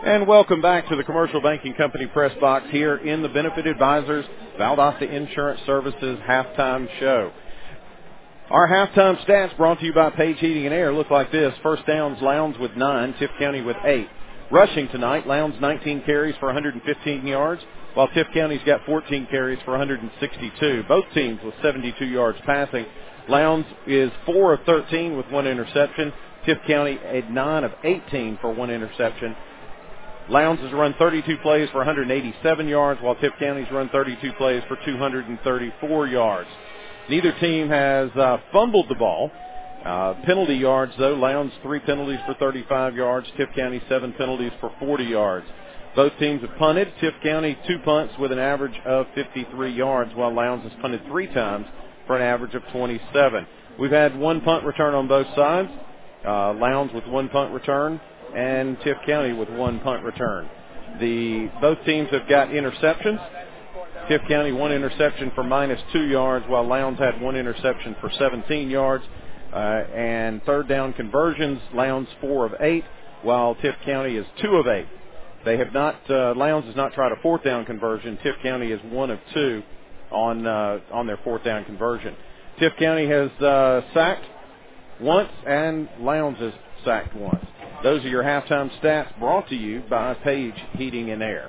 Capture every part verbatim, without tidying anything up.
And welcome back to the Commercial Banking Company press box here in the Benefit Advisors Valdosta Insurance Services halftime show. Our halftime stats brought to you by Page Heating and Air look like this. First downs, Lowndes with nine, Tift County with eight. Rushing tonight, Lowndes nineteen carries for one hundred fifteen yards, while Tift County's got fourteen carries for one hundred sixty-two. Both teams with seventy-two yards passing. Lowndes is four of thirteen with one interception. Tift County at nine of eighteen for one interception. Lowndes has run thirty-two plays for one hundred eighty-seven yards, while Tift County's run thirty-two plays for two hundred thirty-four yards. Neither team has uh, fumbled the ball. Uh, penalty yards, though, Lowndes three penalties for thirty-five yards, Tift County seven penalties for forty yards. Both teams have punted. Tift County two punts with an average of fifty-three yards, while Lowndes has punted three times for an average of twenty-seven. We've had one punt return on both sides. Uh, Lowndes with one punt return and Tift County with one punt return. The both teams have got interceptions. Tift County one interception for minus two yards, while Lowndes had one interception for seventeen yards. Uh, and third down conversions, Lowndes four of eight, while Tift County is two of eight. They have not, uh, Lowndes has not tried a fourth down conversion. Tift County is one of two on uh, on their fourth down conversion. Tift County has uh, sacked once, and Lowndes has sacked once. Those are your halftime stats brought to you by Page Heating and Air.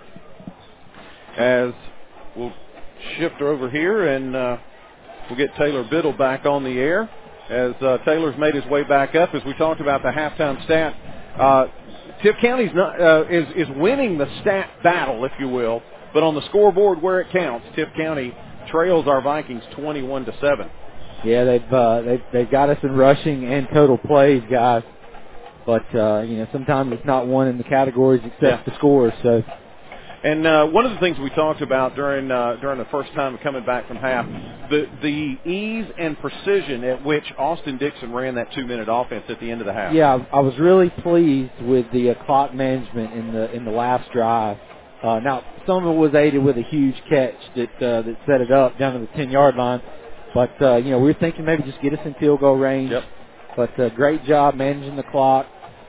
As we'll shift over here, and uh, we'll get Taylor Biddle back on the air. As uh, Taylor's made his way back up, as we talked about the halftime stat, uh, Tift County's not, uh, is, is winning the stat battle, if you will, but on the scoreboard where it counts, Tift County trails our Vikings twenty-one to seven. Yeah, they've uh, they've they've got us in rushing and total plays, guys. But uh, you know, sometimes it's not one in the categories except yeah. the scores. So. And uh, one of the things we talked about during uh, during the first time coming back from half, the the ease and precision at which Austin Dixon ran that two-minute offense at the end of the half. Yeah, I was really pleased with the uh, clock management in the in the last drive. Uh, now, some of it was aided with a huge catch that uh, that set it up down to the ten-yard line. But uh, you know, we were thinking maybe just get us in field goal range. Yep. But uh, great job managing the clock.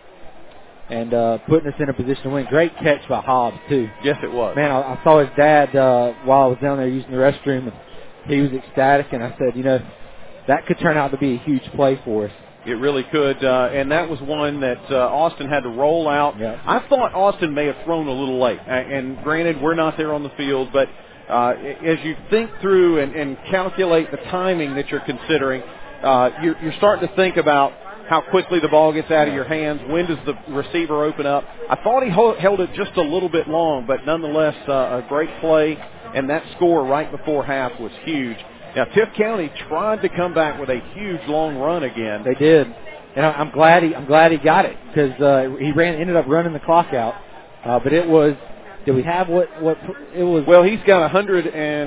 And uh, putting us in a position to win. Great catch by Hobbs, too. Yes, it was. Man, I, I saw his dad uh, while I was down there using the restroom, and he was ecstatic. And I said, you know, that could turn out to be a huge play for us. It really could. Uh, and that was one that uh, Austin had to roll out. Yep. I thought Austin may have thrown a little late. And, and granted, we're not there on the field, but uh, as you think through and, and calculate the timing that you're considering, uh, you're, you're starting to think about how quickly the ball gets out of your hands. When does the receiver open up? I thought he held it just a little bit long, but nonetheless, uh, a great play, and that score right before half was huge. Now, Tift County tried to come back with a huge long run again. They did, and I'm glad he I'm glad he got it because uh, he ran ended up running the clock out. Uh, but it was. Did we have what what it was? Well, he's got one hundred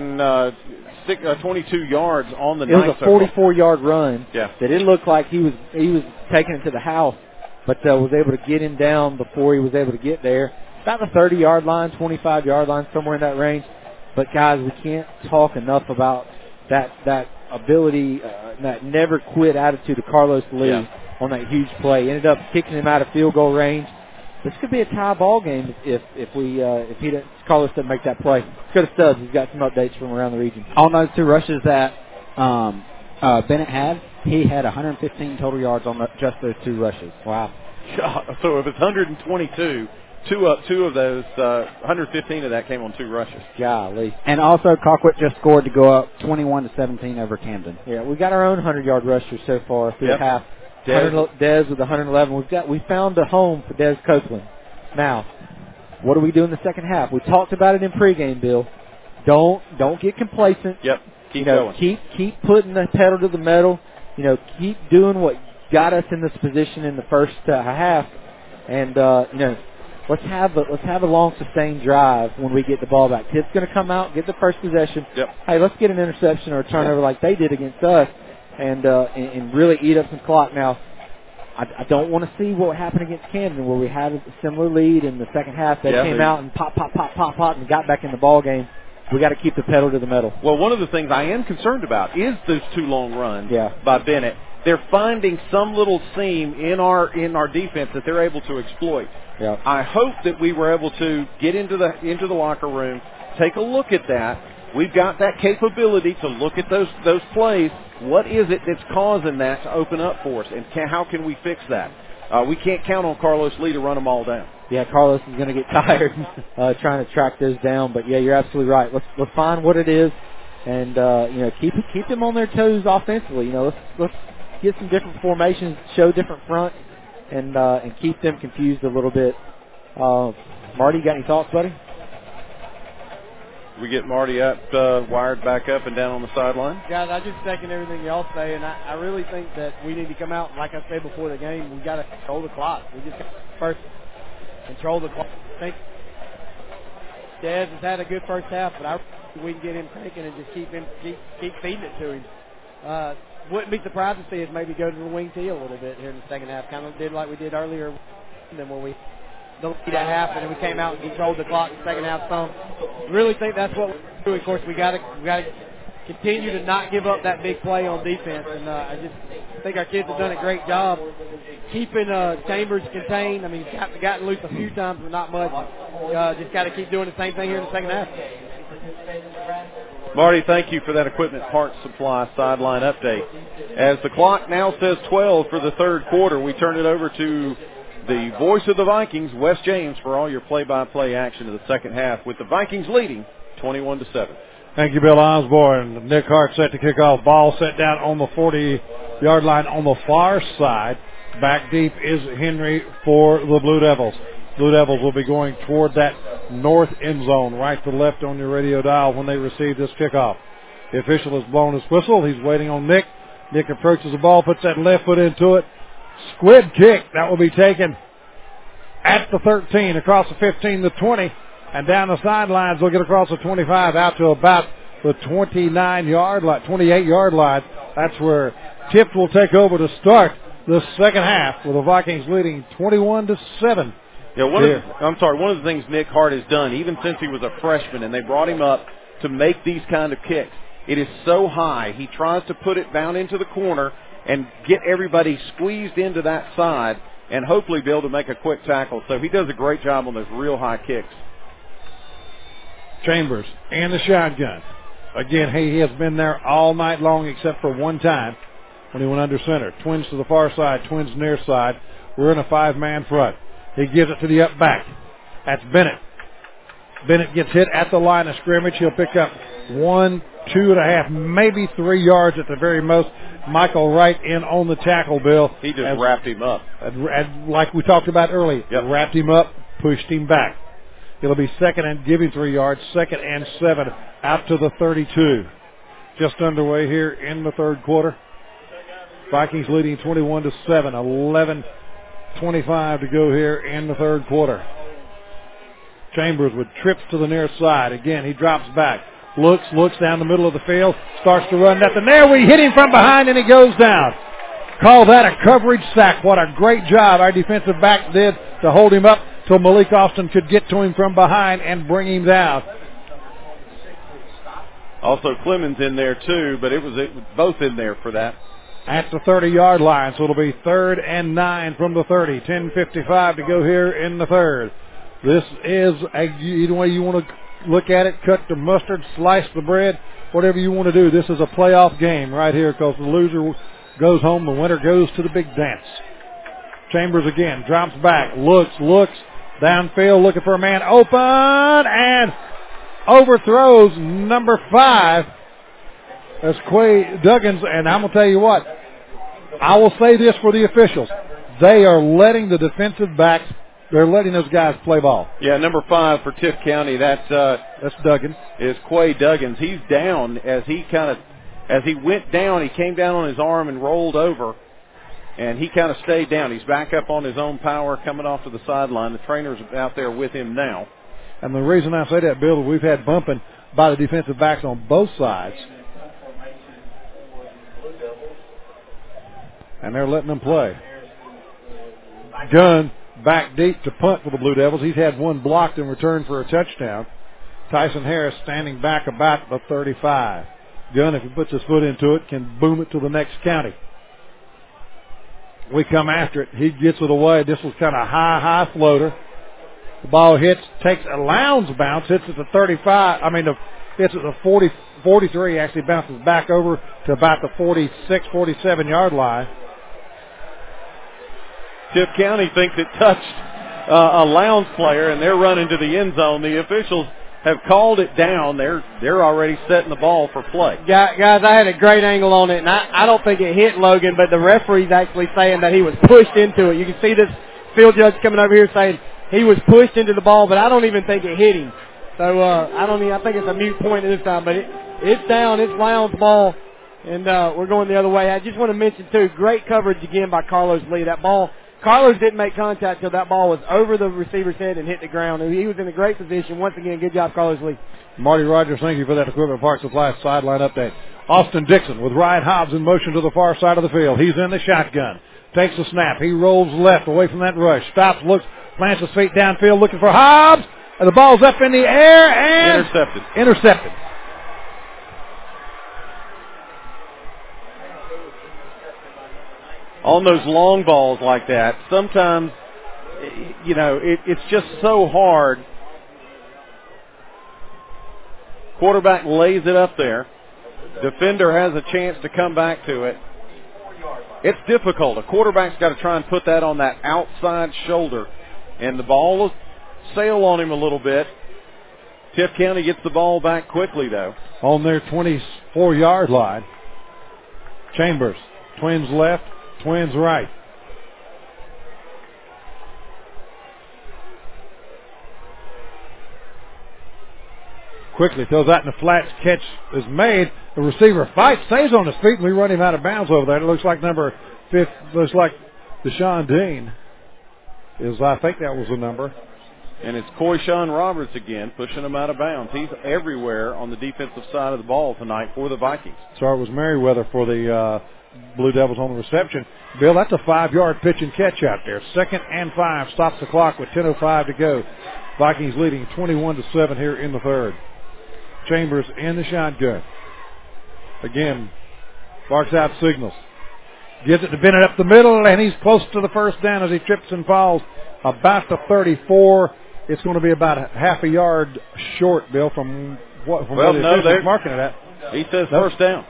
twenty-two yards on the night. It was a forty-four-yard run. Yeah. That it looked like he was he was taking it to the house, but uh, was able to get him down before he was able to get there. About the thirty-yard line, twenty-five-yard line, somewhere in that range. But guys, we can't talk enough about that that ability, uh, that never quit attitude of Carlos Lee yeah. on that huge play. Ended up kicking him out of field goal range. This could be a tie ball game if if we uh, if he didn't, Carlos doesn't make that play. Let's go to Stubbs. He's got some updates from around the region. On those two rushes that um, uh, Bennett had, he had one hundred fifteen total yards on the, just those two rushes. Wow. So if it's one hundred twenty-two, two of two of those, uh, one hundred fifteen of that came on two rushes. Golly. And also, Colquitt just scored to go up twenty-one to seventeen over Camden. Yeah, we got our own hundred-yard rusher so far through yep. the half. Dez. Dez with one hundred eleven. We've got we found a home for Dez Copeland. Now, what do we do in the second half? We talked about it in pregame, Bill. Don't don't get complacent. Yep. Keep you know, going. Keep keep putting the pedal to the metal. You know, keep doing what got us in this position in the first uh, half, and uh, you know, let's have a, let's have a long sustained drive when we get the ball back. Tip's going to come out, get the first possession. Yep. Hey, let's get an interception or a turnover like they did against us. And, uh, and and really eat up some clock. Now, I, I don't want to see what happened against Camden, where we had a similar lead in the second half. They yeah, came out and pop, pop, pop, pop, pop, and got back in the ball game. We got to keep the pedal to the metal. Well, one of the things I am concerned about is those two long runs yeah. by Bennett. they're finding some little seam in our in our defense that they're able to exploit. Yeah. I hope that we were able to get into the into the locker room, take a look at that. We've got that capability to look at those those plays. What is it that's causing that to open up for us, and can, how can we fix that? Uh, we can't count on Carlos Lee to run them all down. Yeah, Carlos is going to get tired uh, trying to track those down. But yeah, you're absolutely right. Let's let's find what it is, and uh, you know keep keep them on their toes offensively. You know, let's let's get some different formations, show different fronts, and uh, and keep them confused a little bit. Uh, Marty, you got any thoughts, buddy? We get Marty up, uh, wired back up and down on the sideline. Guys, I just second everything y'all say, and I, I really think that we need to come out, like I said before the game, we got to control the clock. We just got to first control the clock. I think Dez has had a good first half, but I think we can get him thinking and just keep him keep, keep feeding it to him. Uh, wouldn't be surprised to see us maybe go to the wing tee a little bit here in the second half, kind of did like we did earlier, then where we the lead at half, and then we came out and controlled the clock in the second half some. Really think that's what we're doing. Of course, we got to we got to continue to not give up that big play on defense, and uh, I just think our kids have done a great job keeping uh, Chambers contained. I mean, he's got, gotten loose a few times, but not much. Uh, just got to keep doing the same thing here in the second half. Marty, thank you for that equipment parts supply sideline update. As the clock now says twelve for the third quarter, we turn it over to the voice of the Vikings, Wes James, for all your play-by-play action of the second half, with the Vikings leading twenty-one to seven. Thank you, Bill Osborne. Nick Hart set to kick off. Ball set down on the forty-yard line on the far side. Back deep is Henry for the Blue Devils. Blue Devils will be going toward that north end zone, right to left on your radio dial when they receive this kickoff. The official has blown his whistle. He's waiting on Nick. Nick approaches the ball, puts that left foot into it. Squib kick. That will be taken at the thirteen, across the fifteen, the twenty, and down the sidelines. They'll get across the twenty-five out to about the twenty-nine-yard line, twenty-eight-yard line. That's where Tift will take over to start the second half, with the Vikings leading twenty-one to seven. Yeah, one of the, I'm sorry. One of the things Nick Hart has done, even since he was a freshman, and they brought him up to make these kind of kicks. It is so high. He tries to put it down into the corner and get everybody squeezed into that side, and hopefully be able to make a quick tackle. So he does a great job on those real high kicks. Chambers and the shotgun. Again, he has been there all night long except for one time when he went under center. Twins to the far side, twins near side. We're in a five-man front. He gives it to the up back. That's Bennett. Bennett gets hit at the line of scrimmage. He'll pick up one, two and a half, maybe three yards at the very most. Michael Wright in on the tackle, Bill. He just as, wrapped him up. As, as, like we talked about earlier. Yep. Wrapped him up, pushed him back. It'll be second and giving three yards, second and seven out to the thirty-two. Just underway here in the third quarter. Vikings leading twenty-one to seven, eleven twenty-five to go here in the third quarter. Chambers with trips to the near side. Again, he drops back. Looks, looks down the middle of the field. Starts to run nothing there. We hit him from behind and he goes down. Call that a coverage sack. What a great job our defensive back did to hold him up till Malik Austin could get to him from behind and bring him down. Also Clemens in there too, but it was, it was both in there for that. At the thirty-yard line, so it'll be third and nine from the thirty. ten fifty-five to go here in the third. This is, a, either way you want to look at it, cut the mustard, slice the bread, whatever you want to do. This is a playoff game right here because the loser goes home, the winner goes to the big dance. Chambers again, drops back, looks, looks, downfield, looking for a man open, and overthrows number five. That's Quay Duggins, and I'm going to tell you what, I will say this for the officials. They are letting the defensive backs, they're letting those guys play ball. Yeah, number five for Tift County, that's, uh, that's Duggins. Is Quay Duggins. He's down as he kind of, as he went down, he came down on his arm and rolled over, and he kind of stayed down. He's back up on his own power coming off to the sideline. The trainer's out there with him now. And the reason I say that, Bill, is we've had bumping by the defensive backs on both sides. And they're letting them play. Gunn back deep to punt for the Blue Devils. He's had one blocked in return for a touchdown. Tyson Harris standing back about the thirty-five. Gunn, if he puts his foot into it, can boom it to the next county. We come after it. He gets it away. This was kind of a high, high floater. The ball hits, takes a Lowndes bounce, hits at the thirty-five. I mean, the, hits at the forty, forty-three, actually bounces back over to about the forty-six, forty-seven yard line. Tift County thinks it touched uh, a Lowndes player, and they're running to the end zone. The officials have called it down. They're they're already setting the ball for play. Guys, I had a great angle on it, and I, I don't think it hit Logan, but the referee's actually saying that he was pushed into it. You can see this field judge coming over here saying he was pushed into the ball, but I don't even think it hit him. So uh, I don't even, I think it's a mute point at this time, but it, it's down. It's Lowndes' ball, and uh, we're going the other way. I just want to mention, too, great coverage again by Carlos Lee. That ball, Carlos didn't make contact until that ball was over the receiver's head and hit the ground. He was in a great position. Once again, good job, Carlos Lee. Marty Rogers, thank you for that Equipment Park Supply sideline update. Austin Dixon with Ryan Hobbs in motion to the far side of the field. He's in the shotgun. Takes a snap. He rolls left away from that rush. Stops, looks, plants his feet downfield looking for Hobbs. And the ball's up in the air and intercepted. Intercepted. On those long balls like that, sometimes, you know, it, it's just so hard. Quarterback lays it up there. Defender has a chance to come back to it. It's difficult. A quarterback's got to try and put that on that outside shoulder, and the ball will sail on him a little bit. Tift County gets the ball back quickly, though. On their twenty-four yard line. Chambers, Twins left, Twins right. Quickly throws out in the flats. Catch is made. The receiver fights, stays on his feet, and we run him out of bounds over there. It looks like number fifth. Looks like Deshaun Dean is. I think that was the number. And it's Coyshawn Roberts again, pushing him out of bounds. He's everywhere on the defensive side of the ball tonight for the Vikings. So it was Merriweather for the uh, Blue Devils on the reception. Bill, that's a five-yard pitch and catch out there. Second and five. Stops the clock with ten oh five to go. Vikings leading twenty-one to seven here in the third. Chambers in the shotgun. Again, barks out signals. Gives it to Bennett up the middle, and he's close to the first down as he trips and falls about the thirty-four. It's going to be about a half a yard short, Bill, from what from well, what no, they're marking it at. He says first down.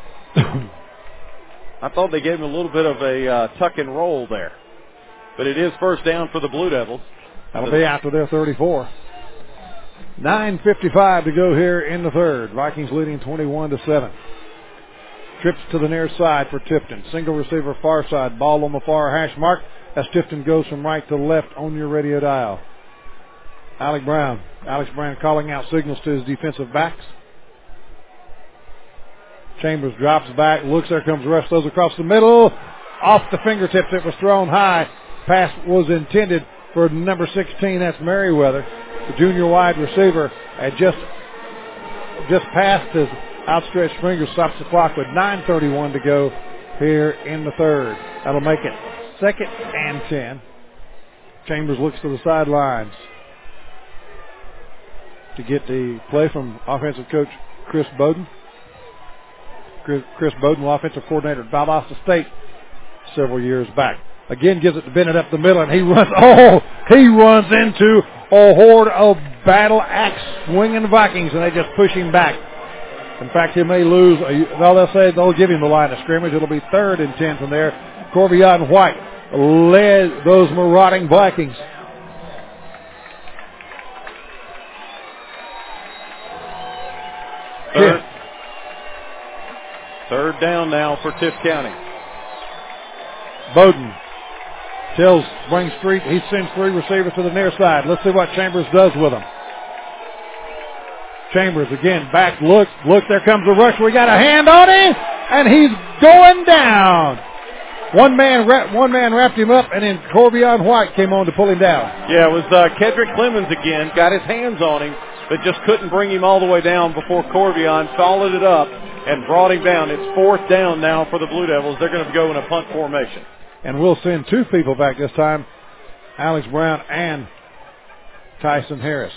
I thought they gave him a little bit of a uh, tuck and roll there. But it is first down for the Blue Devils. That'll be after their thirty-four. nine fifty-five to go here in the third. Vikings leading twenty-one to seven. Trips to the near side for Tifton. Single receiver far side. Ball on the far hash mark as Tifton goes from right to left on your radio dial. Alex Brown. Alex Brown calling out signals to his defensive backs. Chambers drops back. Looks, there comes Rush. Throws across the middle. Off the fingertips. It was thrown high. Pass was intended for number sixteen. That's Merriweather. The junior wide receiver had just just passed his outstretched fingers. Stops the clock with nine thirty-one to go here in the third. That'll make it second and ten. Chambers looks to the sidelines to get the play from offensive coach Chris Bowden. Chris, Chris Bowden, offensive coordinator at Valdosta State several years back. Again, gives it to Bennett up the middle, and he runs. Oh, he runs into a horde of battle axe swinging Vikings, and they just push him back. In fact, he may lose. Well, they'll say they'll give him the line of scrimmage. It'll be third and ten from there. Corbion White led those marauding Vikings. Third, third down now for Tift County. Bowden tells Spring Street he sends three receivers to the near side. Let's see what Chambers does with them. Chambers again, back, look, look, there comes the rush. We got a hand on him, and he's going down. One man, one man wrapped him up, and then Corbion White came on to pull him down. Yeah, it was uh, Kedrick Clemens again. Got his hands on him, but just couldn't bring him all the way down before Corbion followed it up and brought him down. It's fourth down now for the Blue Devils. They're going to go in a punt formation. And we'll send two people back this time, Alex Brown and Tyson Harris.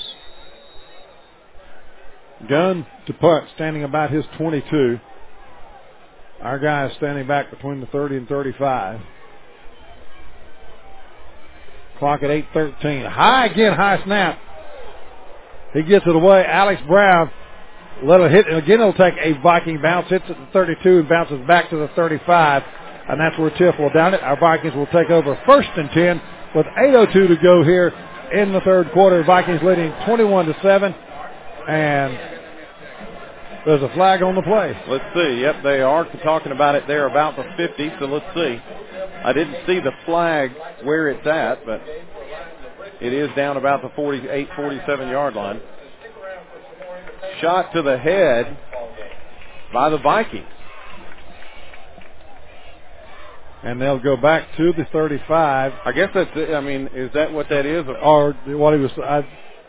Gun to punt, standing about his twenty-two. Our guy is standing back between the thirty and thirty-five. Clock at eight thirteen. High again, high snap. He gets it away. Alex Brown let it hit, and again it'll take a Viking bounce. Hits at the thirty-two and bounces back to the thirty-five, and that's where Tiff will down it. Our Vikings will take over first and ten with eight oh two to go here in the third quarter. Vikings leading twenty-one to seven, and there's a flag on the play. Let's see. Yep, they are talking about it there about the fifty, so let's see. I didn't see the flag where it's at, but it is down about the forty-eight, forty-seven yard line. Shot to the head by the Vikings. And they'll go back to the thirty-five. I guess that's it. I mean, is that what that is? Or what he was, I,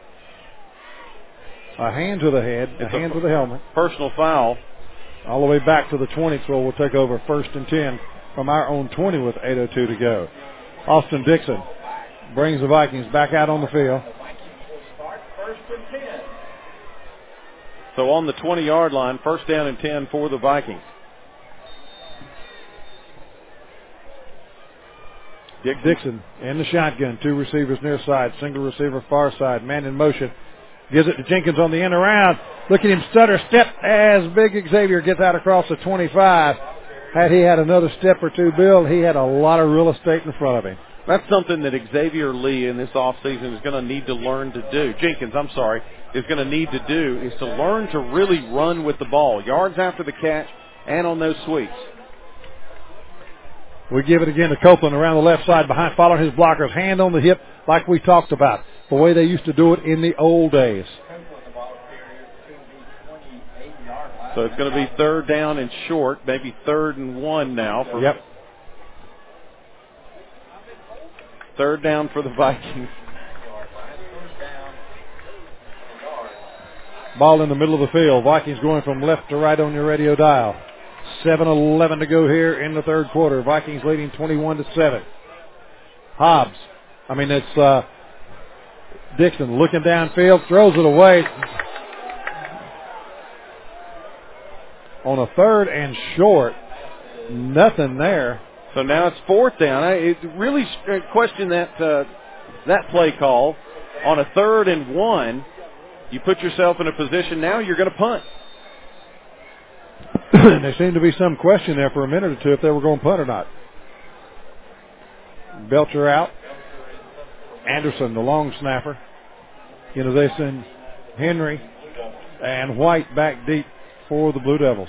a hand to the head, a it's hand a to the helmet. Personal foul. All the way back to the twenty, so we'll take over first and ten from our own twenty with eight oh two to go. Austin Dixon brings the Vikings back out on the field. So on the twenty-yard line, first down and ten for the Vikings. Dick Dixon in the shotgun. Two receivers near side. Single receiver far side. Man in motion. Gives it to Jenkins on the end around. Look at him stutter step as Big Xavier gets out across the twenty-five. Had he had another step or two, Bill, he had a lot of real estate in front of him. That's something that Xavier Lee in this offseason is going to need to learn to do. Jenkins, I'm sorry, is going to need to do is to learn to really run with the ball. Yards after the catch and on those sweeps. We give it again to Copeland around the left side behind, following his blockers. Hand on the hip like we talked about. The way they used to do it in the old days. So it's going to be third down and short, maybe third and one now. For yep. Third down for the Vikings. Ball in the middle of the field. Vikings going from left to right on your radio dial. seven eleven to go here in the third quarter. Vikings leading twenty-one to seven. Hobbs. I mean, it's uh, Dixon looking downfield, throws it away. On a third and short, nothing there. So now it's fourth down. I it really question that uh, that play call. On a third and one, you put yourself in a position now you're going to punt. There seemed to be some question there for a minute or two if they were going to punt or not. Belcher out. Anderson, the long snapper. You know, they send Henry and White back deep for the Blue Devils.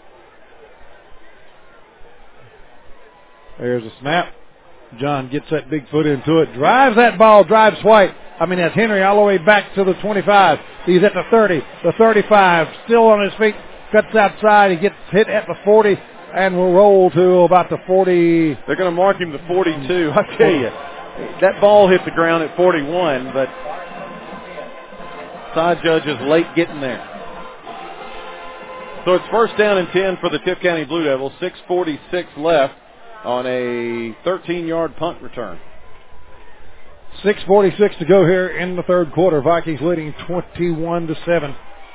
There's a snap. John gets that big foot into it, drives that ball, drives White. I mean, that's Henry all the way back to the twenty-five. He's at the thirty, the thirty-five, still on his feet, cuts outside. He gets hit at the forty and will roll to about the forty. They're going to mark him to forty-two. I tell you, that ball hit the ground at forty-one, but side judge is late getting there. So it's first down and ten for the Tift County Blue Devils. six forty-six left on a thirteen-yard punt return. six forty-six to go here in the third quarter. Vikings leading twenty-one to seven.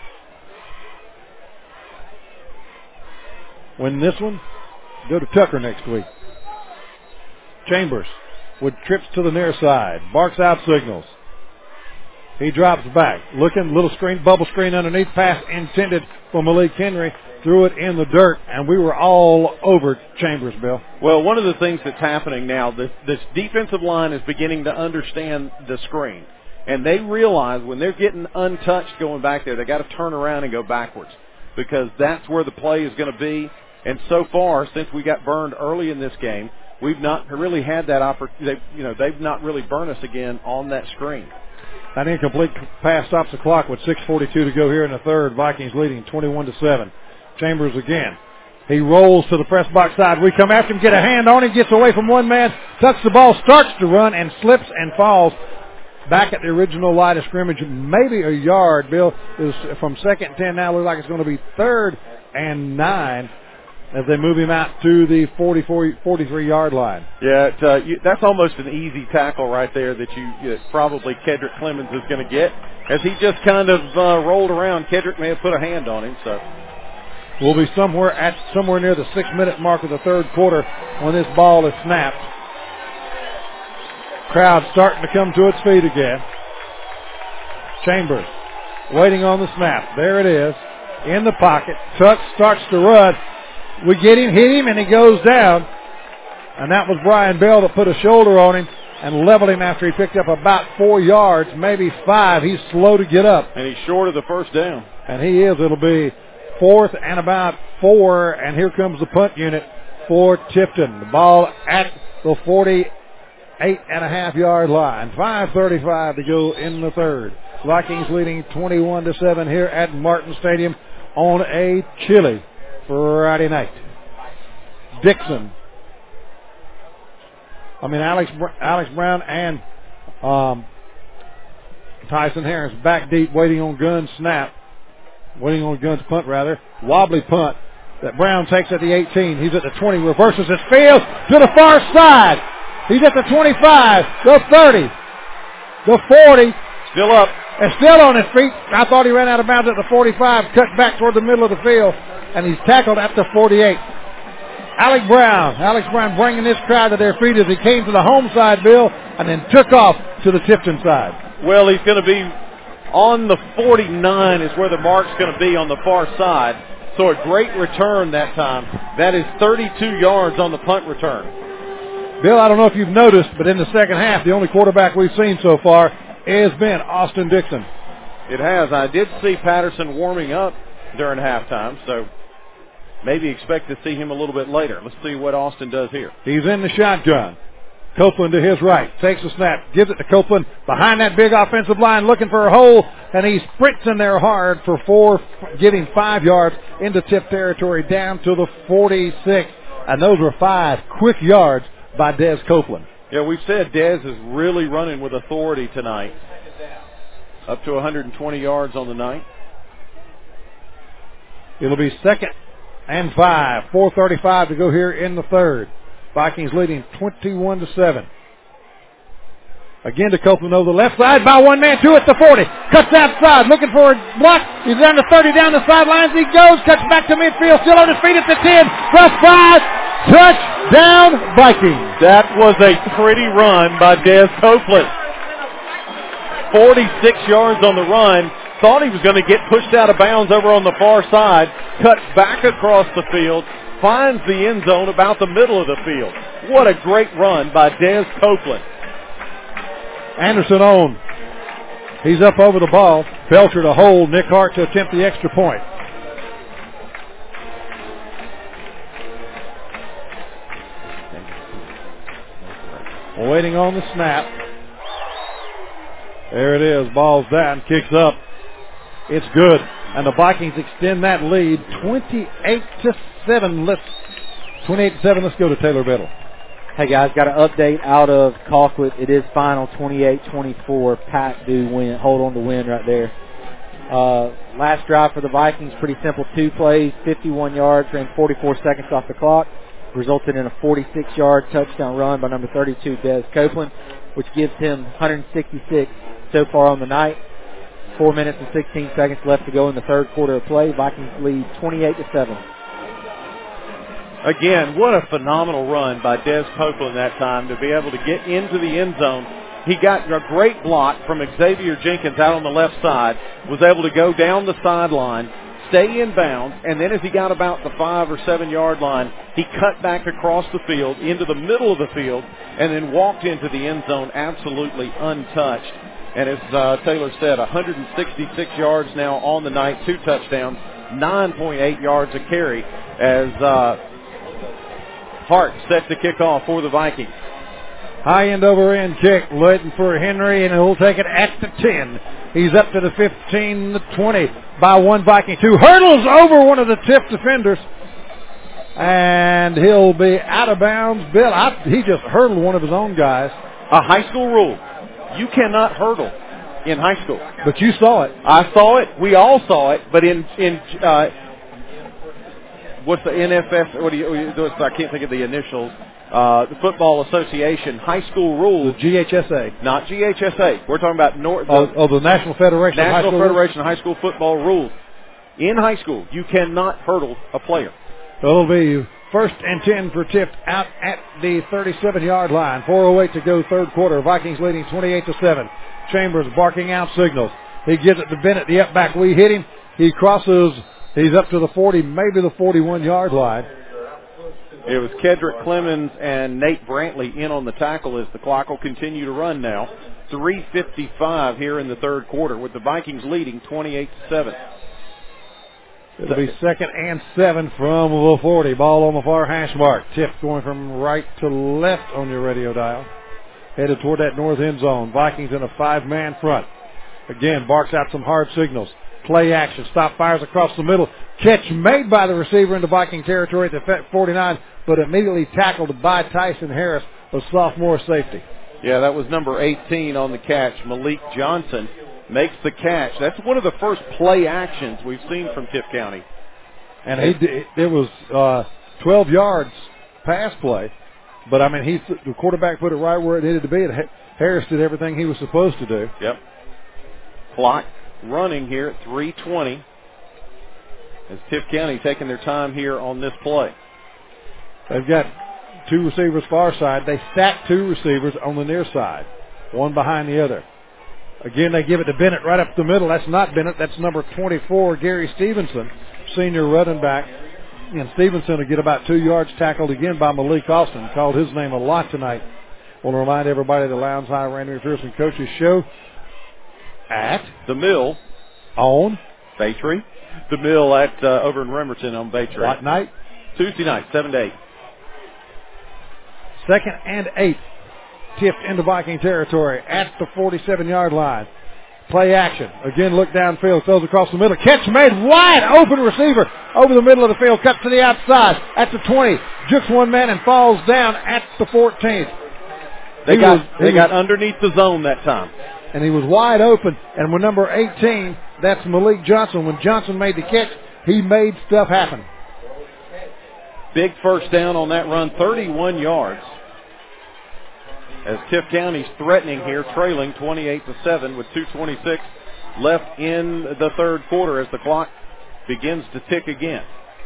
Win this one, go to Tucker next week. Chambers with trips to the near side, barks out signals. He drops back, looking, little screen, bubble screen underneath, pass intended for Malik Henry, threw it in the dirt, and we were all over Chambers, Bill. Well, one of the things that's happening now, this, this defensive line is beginning to understand the screen. And they realize when they're getting untouched going back there, they got to turn around and go backwards because that's where the play is going to be. And so far, since we got burned early in this game, we've not really had that opportunity. You know, they've not really burned us again on that screen. An incomplete pass stops the clock with six forty-two to go here in the third. Vikings leading twenty-one to seven. Chambers again. He rolls to the press box side. We come after him, get a hand on him, gets away from one man, tucks the ball, starts to run, and slips and falls back at the original line of scrimmage. Maybe a yard. Bill is from second and ten now. Looks like it's going to be third and nine as they move him out to the forty-four, forty-three-yard line. Yeah, it, uh, you, that's almost an easy tackle right there that you, you probably Kedrick Clemens is going to get. As he just kind of uh, rolled around, Kedrick may have put a hand on him. So we'll be somewhere at somewhere near the six-minute mark of the third quarter when this ball is snapped. Crowd starting to come to its feet again. Chambers waiting on the snap. There it is. In the pocket. Tuck starts to run. We get him, hit him, and he goes down. And that was Brian Bell that put a shoulder on him and leveled him after he picked up about four yards, maybe five. He's slow to get up. And he's short of the first down. And he is. It'll be fourth and about four. And here comes the punt unit for Tifton. The ball at the forty-eight and a half yard line. five thirty-five to go in the third. Vikings leading twenty-one to seven here at Martin Stadium on a chilly Friday night. Dixon. I mean, Alex Alex Brown and um, Tyson Harris back deep, waiting on Gunn's snap. Waiting on Gunn's punt, rather. Wobbly punt that Brown takes at the eighteen. He's at the twenty, reverses his field to the far side. He's at the twenty-five, the thirty, the forty. Still up. And still on his feet. I thought he ran out of bounds at the forty-five, cut back toward the middle of the field, and he's tackled at the forty-eight. Alex Brown. Alex Brown bringing this crowd to their feet as he came to the home side, Bill, and then took off to the Tifton side. Well, he's going to be on the forty-nine is where the mark's going to be on the far side. So a great return that time. That is thirty-two yards on the punt return. Bill, I don't know if you've noticed, but in the second half, the only quarterback we've seen so far has been Austin Dixon. It has. I did see Patterson warming up during halftime, so maybe expect to see him a little bit later. Let's see what Austin does here. He's in the shotgun. Copeland to his right. Takes a snap. Gives it to Copeland behind that big offensive line, looking for a hole, and he sprints in there hard for four, getting five yards into tip territory down to the forty-six. And those were five quick yards by Des Copeland. Yeah, we've said Des is really running with authority tonight. Up to one hundred twenty yards on the night. It'll be second and five. four thirty-five to go here in the third. Vikings leading twenty-one to seven. Again to Copeland over the left side by one man, two at the forty. Cuts outside, looking for a block. He's down to thirty, down the sidelines. He goes, cuts back to midfield, still on his feet at the ten. Plus five. Touchdown, Vikings. That was a pretty run by Des Copeland. forty-six yards on the run. Thought he was going to get pushed out of bounds over on the far side. Cuts back across the field. Finds the end zone about the middle of the field. What a great run by Des Copeland. Anderson on. He's up over the ball. Belcher to hold. Nick Hart to attempt the extra point. Waiting on the snap. There it is. Ball's down. Kicks up. It's good. And the Vikings extend that lead twenty-eight to seven. Let's twenty-eight to seven. Let's go to Taylor Biddle. Hey guys, got an update out of Colquitt. It is final twenty-eight twenty-four. Pack do win. Hold on to win right there. Uh, last drive for the Vikings, pretty simple. Two plays, fifty-one yards, ran forty-four seconds off the clock. Resulted in a forty-six yard touchdown run by number thirty-two, Des Copeland, which gives him one hundred sixty-six so far on the night. Four minutes and sixteen seconds left to go in the third quarter of play. Vikings lead twenty-eight to seven. Again, what a phenomenal run by Des Copeland that time to be able to get into the end zone. He got a great block from Xavier Jenkins out on the left side, was able to go down the sideline, stay in bounds, and then as he got about the five or seven yard line, he cut back across the field into the middle of the field and then walked into the end zone absolutely untouched. And as uh, Taylor said, one hundred sixty-six yards now on the night, two touchdowns, nine point eight yards a carry as uh, Hart set to kick off for the Vikings. High end over end kick, waiting for Henry, and he'll take it at the ten. He's up to the fifteen, the twenty by one Viking. Two hurdles over one of the Tiff defenders, and he'll be out of bounds. Bill, I, he just hurdled one of his own guys. A high school rule. You cannot hurdle in high school. But you saw it. I saw it. We all saw it. But in in uh, what's the N F F? What do you? I can't think of the initials. Uh, the Football Association high school rules. The G H S A. Not G H S A. We're talking about North. Oh, oh, the National Federation. National of High School Federation of High School Football rules. In high school, you cannot hurdle a player. So it'll be First and ten for Tift out at the thirty-seven-yard line. four oh eight to go, third quarter. Vikings leading twenty-eight to seven. Chambers barking out signals. He gives it to Bennett, the up back. We hit him. He crosses. He's up to the forty, maybe the forty-one-yard line. It was Kedrick Clemens and Nate Brantley in on the tackle as the clock will continue to run now. three fifty-five here in the third quarter with the Vikings leading twenty-eight to seven. It'll be second and seven from the forty. Ball on the far hash mark. Tift going from right to left on your radio dial. Headed toward that north end zone. Vikings in a five-man front. Again, barks out some hard signals. Play action. Stop, fires across the middle. Catch made by the receiver into Viking territory at the forty-nine, but immediately tackled by Tyson Harris, a sophomore safety. Yeah, that was number eighteen on the catch. Malik Johnson makes the catch. That's one of the first play actions we've seen from Tift County. And he did, it was uh, twelve yards pass play, but I mean, he the quarterback put it right where it needed to be, and Harris did everything he was supposed to do. Yep. Clock running here at three twenty as Tift County taking their time here on this play. They've got two receivers far side. They stack two receivers on the near side, one behind the other. Again, they give it to Bennett right up the middle. That's not Bennett. That's number twenty-four, Gary Stevenson, senior running back. And Stevenson will get about two yards, tackled again by Malik Austin. Called his name a lot tonight. Want to remind everybody the Lowndes High Randy McPherson Coaches Show at the Mill on Baytree. The Mill at uh, over in Remington on Baytree. What night? Tuesday night, seven to eight. Second and eight. Tift into Viking territory at the forty-seven-yard line. Play action. Again, look downfield. Throws across the middle. Catch made. Wide open receiver over the middle of the field. Cuts to the outside at the twenty. Jukes one man and falls down at the fourteen. They he got was, they was, got underneath the zone that time. And he was wide open. And with number eighteen, that's Malik Johnson. When Johnson made the catch, he made stuff happen. Big first down on that run, thirty-one yards. As Tift County's threatening here, trailing twenty-eight to seven with two twenty-six left in the third quarter as the clock begins to tick again.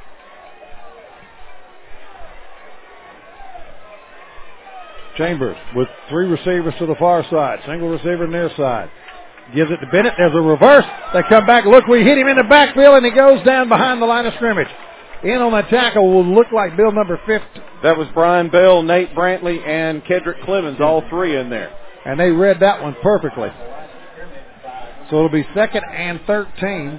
Chambers with three receivers to the far side, single receiver near side. Gives it to Bennett. There's a reverse. They come back. Look, we hit him in the backfield, and he goes down behind the line of scrimmage. In on that tackle will look like Bill number fifty. That was Brian Bell, Nate Brantley, and Kedrick Clemens, all three in there. And they read that one perfectly. So it'll be second and thirteen.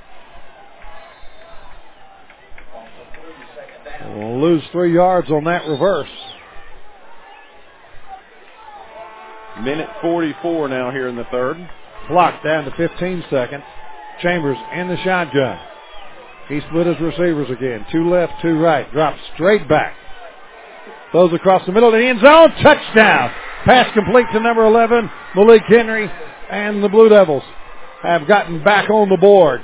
We'll lose three yards on that reverse. Minute forty-four now here in the third. Clock down to fifteen seconds. Chambers in the shotgun. He split his receivers again. Two left, two right. Drops straight back. Throws across the middle of the end zone. Touchdown. Pass complete to number eleven, Malik Henry. And the Blue Devils have gotten back on the board.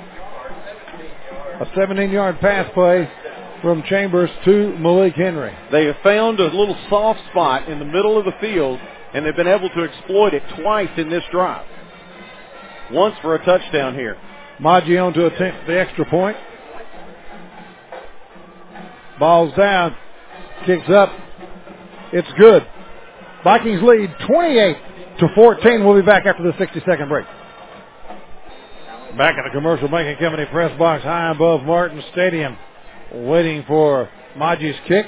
A seventeen-yard pass play from Chambers to Malik Henry. They have found a little soft spot in the middle of the field, and they've been able to exploit it twice in this drive. Once for a touchdown here. Maggi on to attempt the extra point. Ball's down. Kicks up. It's good. Vikings lead twenty-eight to fourteen. We'll be back after the sixty-second break. Back at the Commercial Banking Company press box high above Martin Stadium. Waiting for Maggi's kick.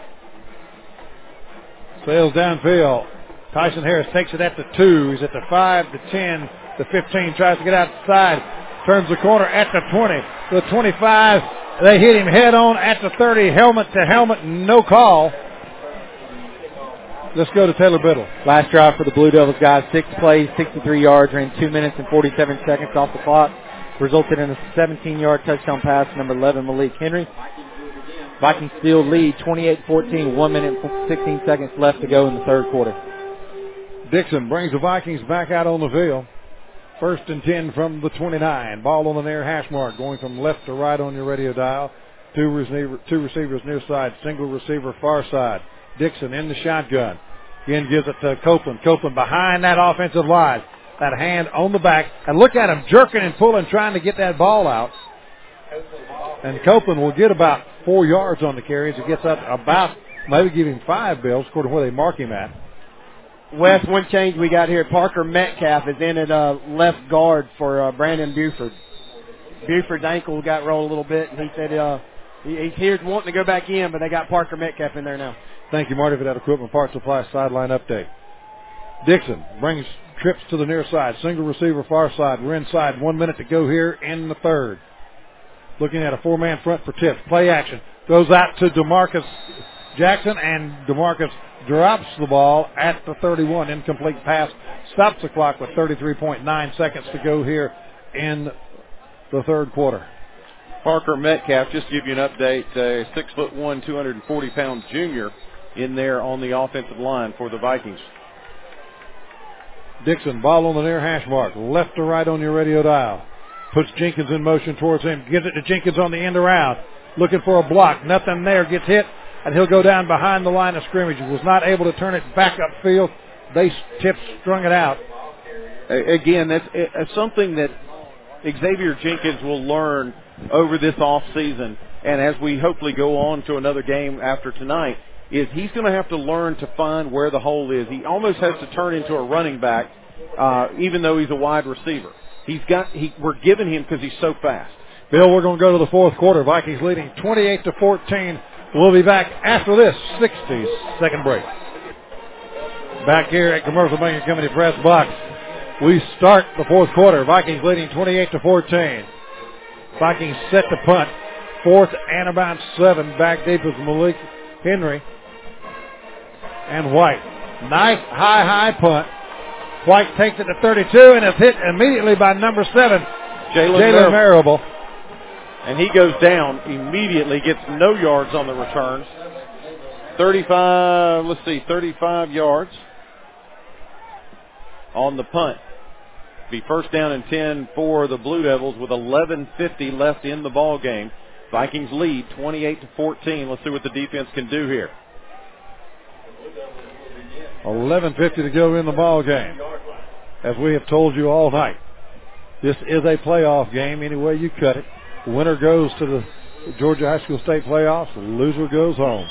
Sails downfield. Tyson Harris takes it at the two. He's at the five, the ten, the fifteen. Tries to get outside. Turns the corner at the twenty. The twenty-five. They hit him head on at the thirty. Helmet to helmet. No call. Let's go to Taylor Biddle. Last drive for the Blue Devils, guys. Six plays, sixty-three yards, ran two minutes and forty-seven seconds off the clock. Resulted in a seventeen-yard touchdown pass to number eleven, Malik Henry. Vikings still lead twenty-eight fourteen. One minute and sixteen seconds left to go in the third quarter. Dixon brings the Vikings back out on the field. First and ten from the twenty-nine. Ball on the near hash mark, going from left to right on your radio dial. Two, receiver, two receivers near side, single receiver far side. Dixon in the shotgun. Again gives it to Copeland. Copeland behind that offensive line. That hand on the back. And look at him jerking and pulling, trying to get that ball out. And Copeland will get about four yards on the carries. He gets up about, maybe give him five, Bills, according to where they mark him at. Wes, one change we got here. Parker Metcalf is in at uh, left guard for uh, Brandon Buford. Buford's ankle got rolled a little bit, and he said uh, he, he's here wanting to go back in, but they got Parker Metcalf in there now. Thank you, Marty, for that equipment parts supply sideline update. Dixon brings trips to the near side. Single receiver far side. We're inside. One minute to go here in the third. Looking at a four-man front for tips. Play action. Goes out to DeMarcus Jackson, and DeMarcus drops the ball at the thirty-one. Incomplete pass. Stops the clock with thirty-three point nine seconds to go here in the third quarter. Parker Metcalf, just to give you an update, uh, six foot one, two hundred forty pound junior in there on the offensive line for the Vikings. Dixon, ball on the near hash mark. Left to right on your radio dial. Puts Jenkins in motion towards him. Gives it to Jenkins on the end around. Looking for a block. Nothing there. Gets hit, and he'll go down behind the line of scrimmage. He was not able to turn it back upfield. They tipped, strung it out. Again, that's it's something that Xavier Jenkins will learn over this off season, and as we hopefully go on to another game after tonight, is he's going to have to learn to find where the hole is. He almost has to turn into a running back, uh, even though he's a wide receiver. He's got he we're giving him because he's so fast. Bill, we're going to go to the fourth quarter. Vikings leading twenty-eight to fourteen. We'll be back after this sixty-second break. Back here at Commercial Bank and Company Press Box, we start the fourth quarter. Vikings leading twenty-eight to fourteen. Vikings set to punt. Fourth and about seven. Back deep is Malik Henry and White. Nice high, high punt. White takes it to thirty-two and is hit immediately by number seven, Jalen Marable. And he goes down immediately, gets no yards on the returns. thirty-five, let's see, thirty-five yards on the punt. Be first down and ten for the Blue Devils with eleven fifty left in the ball game. Vikings lead twenty-eight to fourteen. Let's see what the defense can do here. eleven fifty to go in the ball game. As we have told you all night, this is a playoff game any way you cut it. The winner goes to the Georgia High School State playoffs. The loser goes home.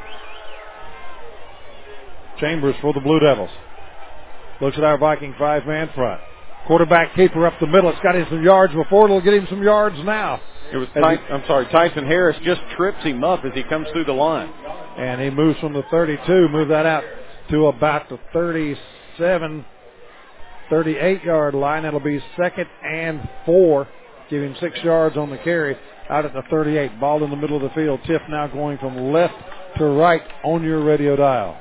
Chambers for the Blue Devils. Looks at our Viking five-man front. Quarterback keeper up the middle. It's got him some yards before. It'll get him some yards now. It was Ty- I'm sorry, Tyson Harris just trips him up as he comes through the line. And he moves from the thirty-two, move that out to about the thirty-seven, thirty-eight yard line. That'll be second and four. Give him six yards on the carry out at the thirty-eight. Ball in the middle of the field. Tiff now going from left to right on your radio dial.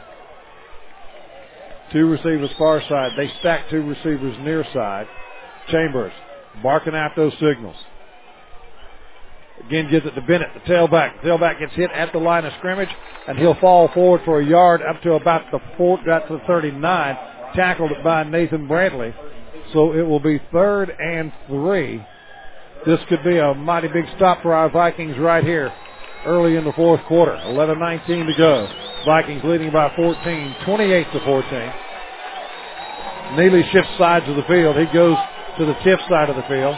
Two receivers far side. They stack two receivers near side. Chambers barking out those signals. Again, gives it to Bennett, the tailback. The tailback gets hit at the line of scrimmage, and he'll fall forward for a yard up to about the four, got to the thirty-nine. Tackled by Nathan Brantley. So it will be third and three. This could be a mighty big stop for our Vikings right here early in the fourth quarter. eleven nineteen to go. Vikings leading by fourteen, twenty-eight to fourteen. Neely shifts sides of the field. He goes to the Tiff side of the field.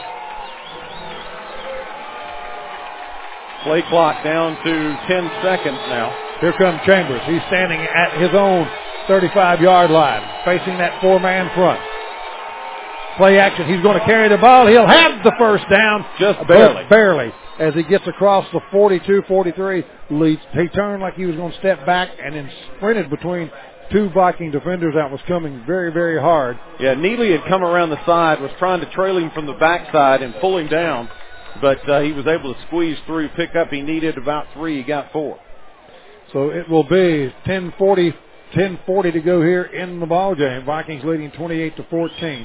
Play clock down to ten seconds now. Here comes Chambers. He's standing at his own thirty-five yard line, facing that four-man front. Play action. He's going to carry the ball. He'll have the first down. Just barely. Barely. As he gets across the forty-two forty-three lead. He turned like he was going to step back and then sprinted between two Viking defenders. That was coming very, very hard. Yeah, Neely had come around the side, was trying to trail him from the backside and pull him down. But uh, he was able to squeeze through, pick up. He needed about three. He got four. So it will be ten forty, ten forty to go here in the ball game. Vikings leading twenty-eight to fourteen.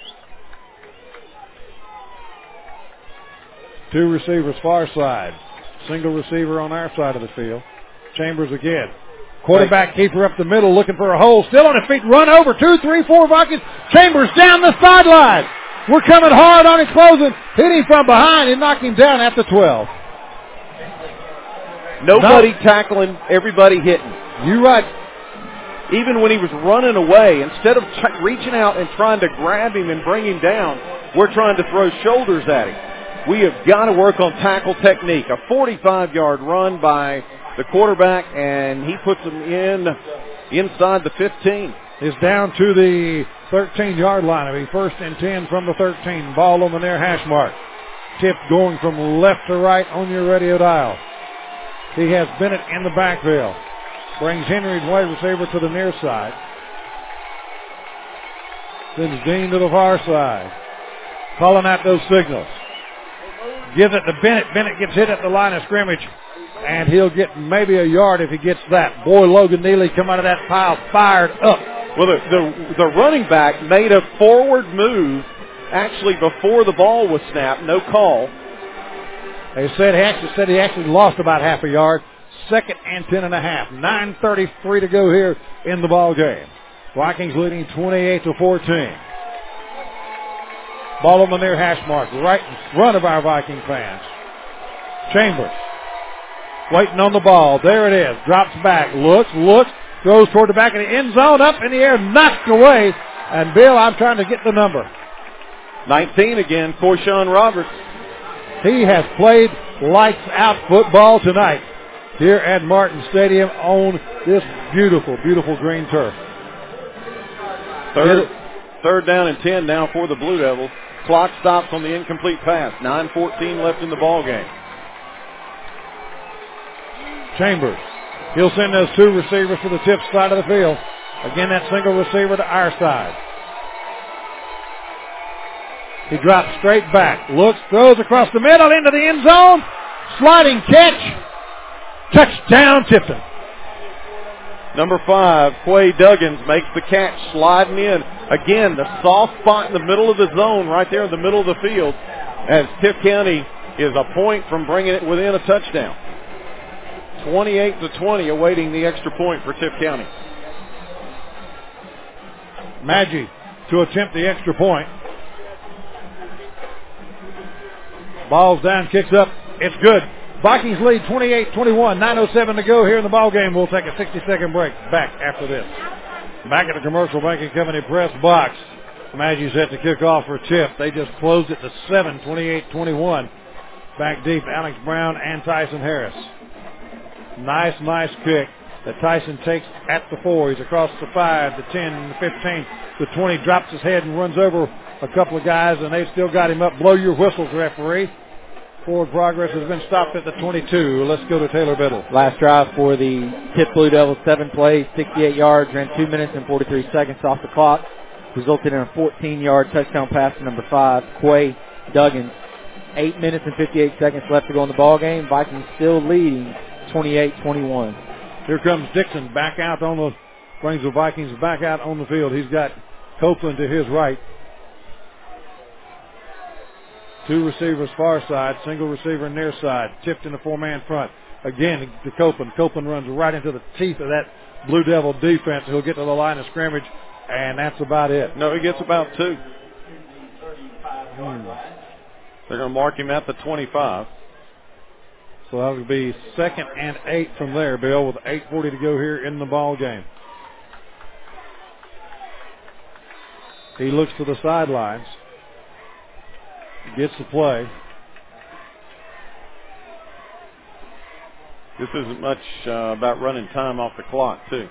Two receivers far side. Single receiver on our side of the field. Chambers again. Quarterback keeper up the middle looking for a hole. Still on his feet. Run over. Two, three, four Vikings. Chambers down the sideline. We're coming hard on him, closing. Hit him from behind and knocked him down at the twelve. Nobody no. tackling, everybody hitting. You're right. Even when he was running away, instead of t- reaching out and trying to grab him and bring him down, we're trying to throw shoulders at him. we have got to work on tackle technique. A forty-five-yard run by the quarterback, and he puts them in inside the fifteen. Is down to the thirteen-yard line. It'll be first and ten from the thirteen. Ball on the near hash mark. Tip going from left to right on your radio dial. He has Bennett in the backfield. Brings Henry, wide receiver, to the near side. Sends Dean to the far side. Calling out those signals. Gives it to Bennett. Bennett gets hit at the line of scrimmage, and he'll get maybe a yard if he gets that. Boy, Logan Neely come out of that pile fired up. Well, the, the, the running back made a forward move actually before the ball was snapped. No call. They said he actually said he actually lost about half a yard. Second and ten and a half. nine thirty-three to go here in the ball game. Vikings leading twenty-eight to fourteen. Ball on the near hash mark, right in front of our Viking fans. Chambers waiting on the ball. There it is. Drops back. Looks, looks. Throws toward the back of the end zone. Up in the air. Knocked away. And, Bill, I'm trying to get the number. nineteen again. Coyshawn Roberts. He has played lights out football tonight here at Martin Stadium on this beautiful, beautiful green turf. Third, third down and ten now for the Blue Devils. Clock stops on the incomplete pass. nine fourteen left in the ball game. Chambers. He'll send those two receivers to the tip side of the field. Again, that single receiver to our side. He drops straight back. Looks, throws across the middle into the end zone. Sliding catch. Touchdown, Tifton. Number five, Quay Duggins makes the catch, sliding in. Again, the soft spot in the middle of the zone, right there in the middle of the field, as Tift County is a point from bringing it within a touchdown. twenty-eight to twenty, awaiting the extra point for Tift County. Maggi to attempt the extra point. Ball's down, kicks up. It's good. Vikings lead twenty-eight twenty-one. nine oh seven to go here in the ball game. We'll take a sixty-second break. Back after this. Back at the Commercial Banking Company press box. Maggi's set to kick off for Tip. They just closed it to seven, twenty-eight twenty-one. Back deep, Alex Brown and Tyson Harris. Nice, nice kick that Tyson takes at the four. He's across the five, the ten, the fifteen, the twenty. Drops his head and runs over a couple of guys, and they've still got him up. Blow your whistles, referee. Forward progress has been stopped at the twenty-two. Let's go to Taylor Biddle. Last drive for the Tip Blue Devils, seven plays, sixty-eight yards, ran two minutes and forty-three seconds off the clock. Resulted in a fourteen-yard touchdown pass to number five, Quay Duggins. Eight minutes and fifty-eight seconds left to go in the ball game. Vikings still leading twenty-eight twenty-one. Here comes Dixon back out on the, brings the Vikings back out on the field. He's got Copeland to his right. Two receivers far side, single receiver near side, tipped in the four-man front. Again to Copeland. Copeland runs right into the teeth of that Blue Devil defense. He'll get to the line of scrimmage, and that's about it. No, he gets about two. Hmm. They're going to mark him at the twenty-five. So that would be second and eight from there, Bill, with eight forty to go here in the ball game. He looks to the sidelines. Gets the play. This isn't much uh, about running time off the clock, too.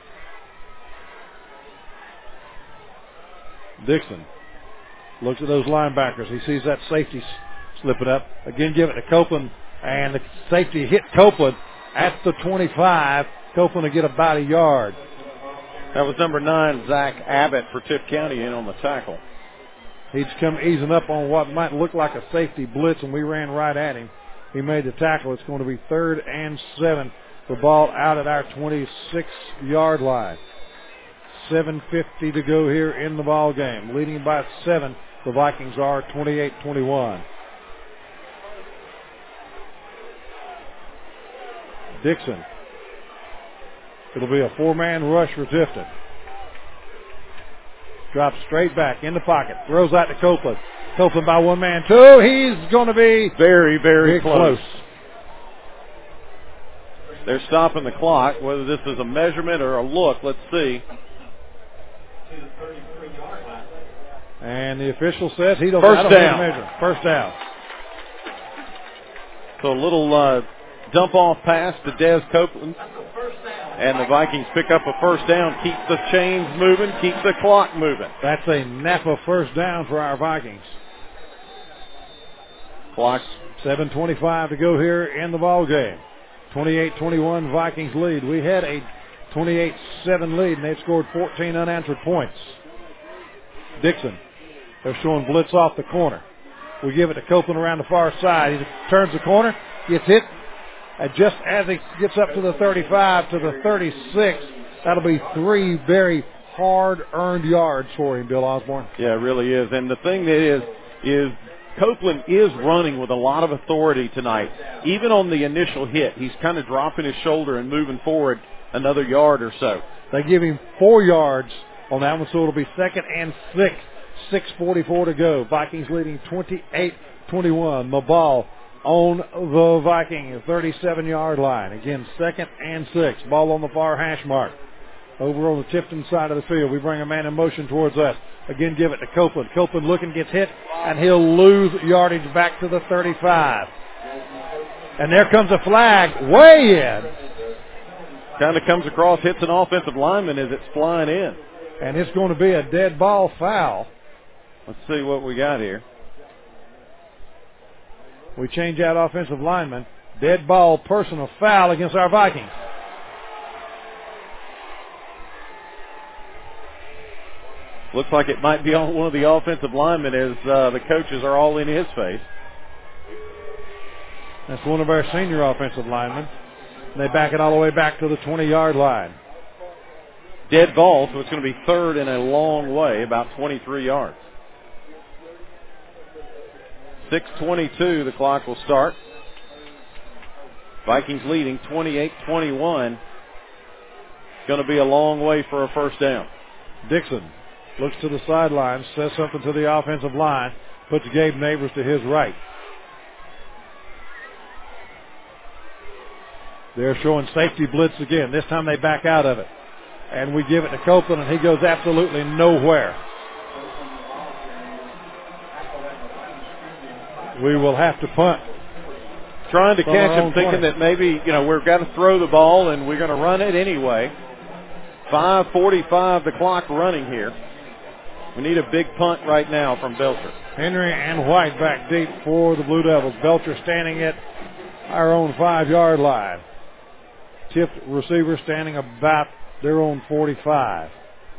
Dixon looks at those linebackers. He sees that safety slipping up. Again, give it to Copeland, and the safety hit Copeland at the twenty-five. Copeland will get about a yard. That was number nine, Zach Abbott, for Tift County in on the tackle. He's come easing up on what might look like a safety blitz, and we ran right at him. He made the tackle. It's going to be third and seven. The ball out at our twenty-six-yard line. seven fifty to go here in the ball game. Leading by seven, the Vikings are twenty-eight twenty-one. Dixon. It'll be a four-man rush for Tifton. Drops straight back in the pocket. Throws out to Copeland. Copeland by one man, two. He's going to be very, very close. close. They're stopping the clock. Whether this is a measurement or a look, let's see. And the official says he don't First down. Measure. First down. So a little uh, dump-off pass to Des Copeland. And the Vikings pick up a first down, keep the chains moving, keep the clock moving. That's a Napa first down for our Vikings. Clock. seven twenty-five to go here in the ball game. twenty-eight twenty-one Vikings lead. We had a twenty-eight seven lead, and they've scored fourteen unanswered points. Dixon, they're showing blitz off the corner. We give it to Copeland around the far side. He turns the corner, gets hit. And just as he gets up to the thirty-five, to the thirty-six, that'll be three very hard-earned yards for him, Bill Osborne. Yeah, it really is. And the thing that is, is Copeland is running with a lot of authority tonight. Even on the initial hit, he's kind of dropping his shoulder and moving forward another yard or so. They give him four yards on that one, so it'll be second and six. six forty-four to go. Vikings leading twenty-eight twenty-one. The ball on the Viking thirty-seven-yard line. Again, second and six. Ball on the far hash mark. Over on the Tifton side of the field, we bring a man in motion towards us. Again, give it to Copeland. Copeland looking, gets hit, and he'll lose yardage back to the thirty-five. And there comes a flag way in. Kind of comes across, hits an offensive lineman as it's flying in. And it's going to be a dead ball foul. Let's see what we got here. We change out offensive lineman. Dead ball, personal foul against our Vikings. Looks like it might be on one of the offensive linemen as uh, the coaches are all in his face. That's one of our senior offensive linemen. And they back it all the way back to the twenty-yard line. Dead ball, so it's going to be third and a long way, about twenty-three yards. six twenty-two, the clock will start. Vikings leading twenty-eight twenty-one. Going to be a long way for a first down. Dixon looks to the sideline, says something to the offensive line, puts Gabe Neighbors to his right. They're showing safety blitz again. This time they back out of it. And we give it to Copeland, and he goes absolutely nowhere. We will have to punt. Trying to catch him, thinking that maybe, you know, we've got to throw the ball and we're going to run it anyway. five forty-five, the clock running here. We need a big punt right now from Belcher. Henry and White back deep for the Blue Devils. Belcher standing at our own five-yard line. Tipped receiver standing about their own forty-five.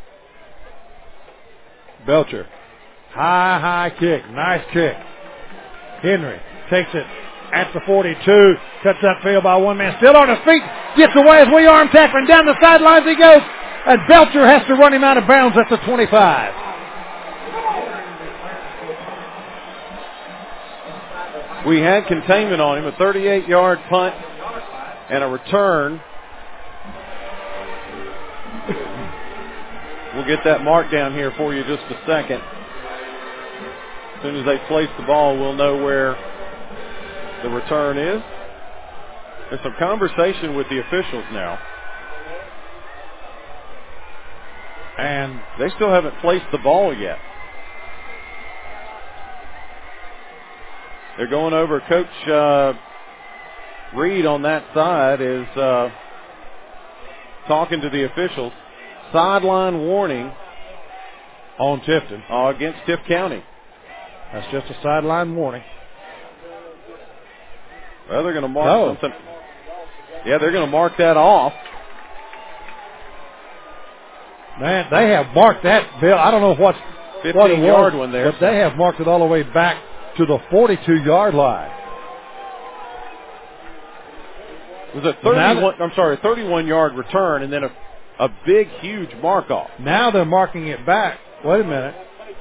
Belcher. High, high kick. Nice kick. Henry takes it at the forty-two. Cuts upfield by one man. Still on his feet. Gets away as we arm tackling. Down the sidelines he goes. And Belcher has to run him out of bounds at the twenty-five. We had containment on him. A thirty-eight-yard punt and a return. We'll get that mark down here for you just a second. As soon as they place the ball, we'll know where the return is. There's some conversation with the officials now. And they still haven't placed the ball yet. They're going over. Coach uh, Reed on that side is uh, talking to the officials. Sideline warning on Tifton uh, against Tift County. That's just a sideline warning. Well, they're going to mark oh. something. Yeah, they're going to mark that off. Man, they have marked that, Bill. I don't know what's what it was, yard one there. But they have marked it all the way back to the forty-two-yard line. It was a thirty-one, I'm sorry, a thirty-one-yard return and then a, a big, huge mark-off. Now they're marking it back. Wait a minute.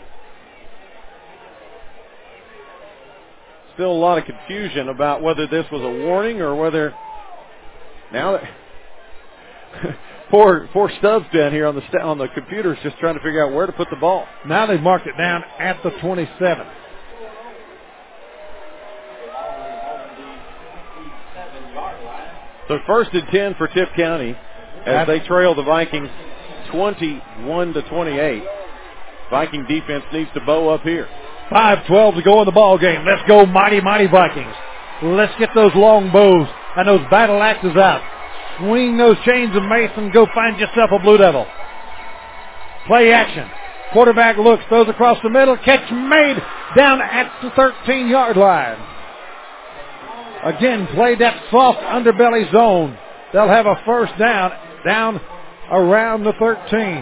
Still a lot of confusion about whether this was a warning or whether now that poor poor Stubbs down here on the st- on the computer is just trying to figure out where to put the ball. Now they've marked it down at the twenty-seven. So first and ten for Tift County as they trail the Vikings twenty-one to twenty-eight. Viking defense needs to bow up here. five twelve to go in the ball game. Let's go, mighty, mighty Vikings. Let's get those long bows and those battle axes out. Swing those chains of mace and go find yourself a Blue Devil. Play action. Quarterback looks, throws across the middle. Catch made down at the thirteen-yard line. Again, play that soft underbelly zone. They'll have a first down, down around the thirteen.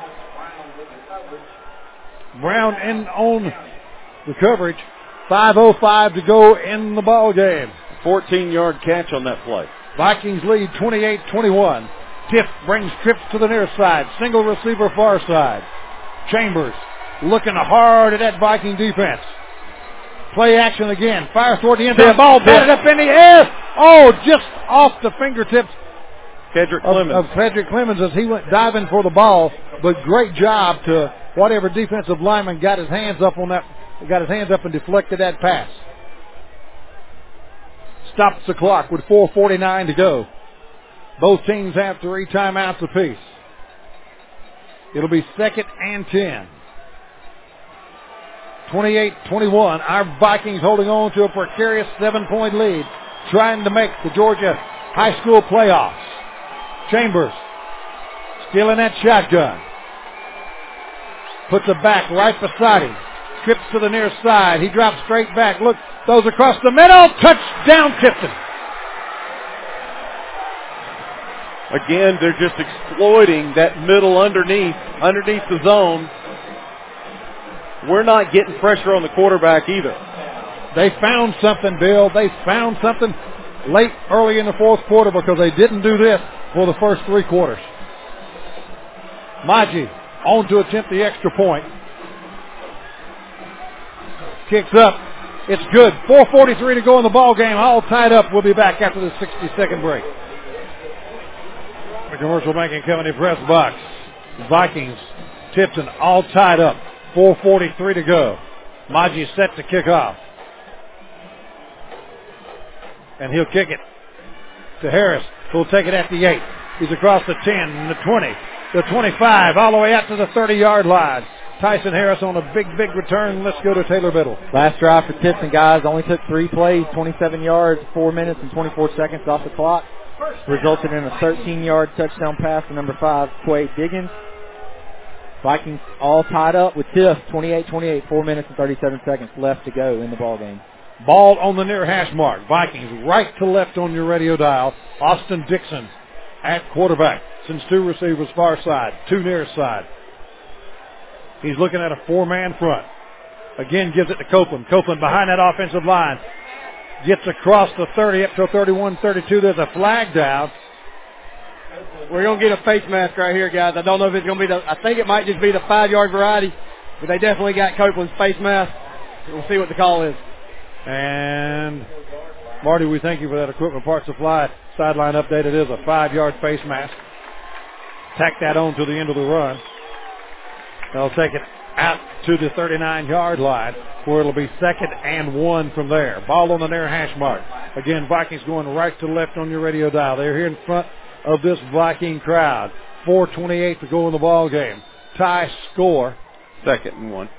Brown in on the coverage. five oh five to go in the ball game. fourteen-yard catch on that play. Vikings lead twenty-eight twenty-one. Tiff brings trips to the near side. Single receiver far side. Chambers looking hard at that Viking defense. Play action again. Fires toward the end zone. Ball batted up in the air. Oh, just off the fingertips Cedric of, Clemens. of Cedric Clemens as he went diving for the ball. But great job to whatever defensive lineman got his hands up on that, got his hands up and deflected that pass. Stops the clock with four forty-nine to go. Both teams have three timeouts apiece. It'll be second and ten. twenty-eight twenty-one. Our Vikings holding on to a precarious seven-point lead, trying to make the Georgia high school playoffs. Chambers still in that shotgun. Puts it back right beside him. Trips to the near side. He drops straight back. Look, throws across the middle. Touchdown, Tipton. Again, they're just exploiting that middle underneath, underneath the zone. We're not getting pressure on the quarterback either. They found something, Bill. They found something late, early in the fourth quarter because they didn't do this for the first three quarters. Maji on to attempt the extra point. Kicks up. It's good. four forty-three to go in the ball game. All tied up. We'll be back after the sixty-second break. The Commercial Banking Company press box. Vikings, Tipton, all tied up. four forty-three to go. Maji set to kick off. And he'll kick it to Harris, who'll take it at the eight. He's across the ten, the twenty, the twenty-five, all the way out to the thirty-yard line. Tyson Harris on a big, big return. Let's go to Taylor Biddle. Last drive for Tipton, guys. Only took three plays, twenty-seven yards, four minutes and twenty-four seconds off the clock. Resulted in a thirteen-yard touchdown pass to number five, Quade Diggins. Vikings all tied up with Tiff, twenty-eight twenty-eight, four minutes and thirty-seven seconds left to go in the ball game. Ball on the near hash mark. Vikings right to left on your radio dial. Austin Dixon at quarterback. Sends two receivers far side, two near side. He's looking at a four-man front. Again, gives it to Copeland. Copeland behind that offensive line. Gets across the thirty up to thirty-one thirty-two. There's a flag down. We're going to get a face mask right here, guys. I don't know if it's going to be the, I think it might just be the five-yard variety, but they definitely got Copeland's face mask. We'll see what the call is. And Marty, we thank you for that Equipment Parts Supply sideline update. It is a five-yard face mask. Tack that on to the end of the run. They'll take it out to the thirty-nine-yard line, where it'll be second and one from there. Ball on the near hash mark. Again, Vikings going right to left on your radio dial. They're here in front of this Viking crowd. four twenty-eight to go in the ball game. Tie score. Second and one.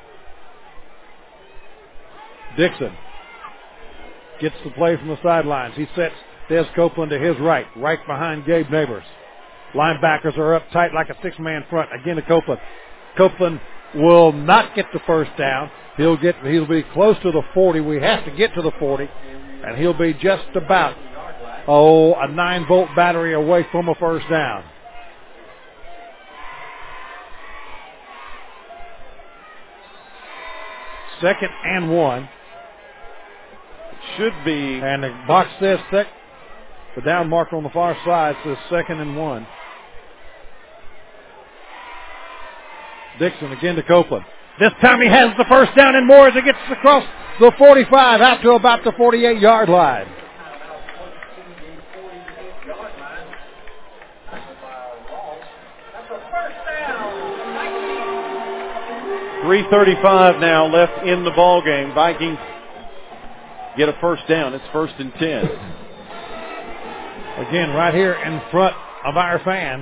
Dixon gets the play from the sidelines. He sets Des Copeland to his right, right behind Gabe Neighbors. Linebackers are up tight like a six-man front. Again to Copeland. Copeland will not get the first down. He'll get. He'll be close to the forty. We have to get to the forty, and he'll be just about, oh, a nine-volt battery away from a first down. Second and one. Should be. And the box says sec. The down marker on the far side says second and one. Dixon again to Copeland. This time he has the first down and more as he gets across the forty-five out to about the forty-eight-yard line. three thirty-five now left in the ball game. Vikings get a first down. It's first and ten. Again, right here in front of our fans.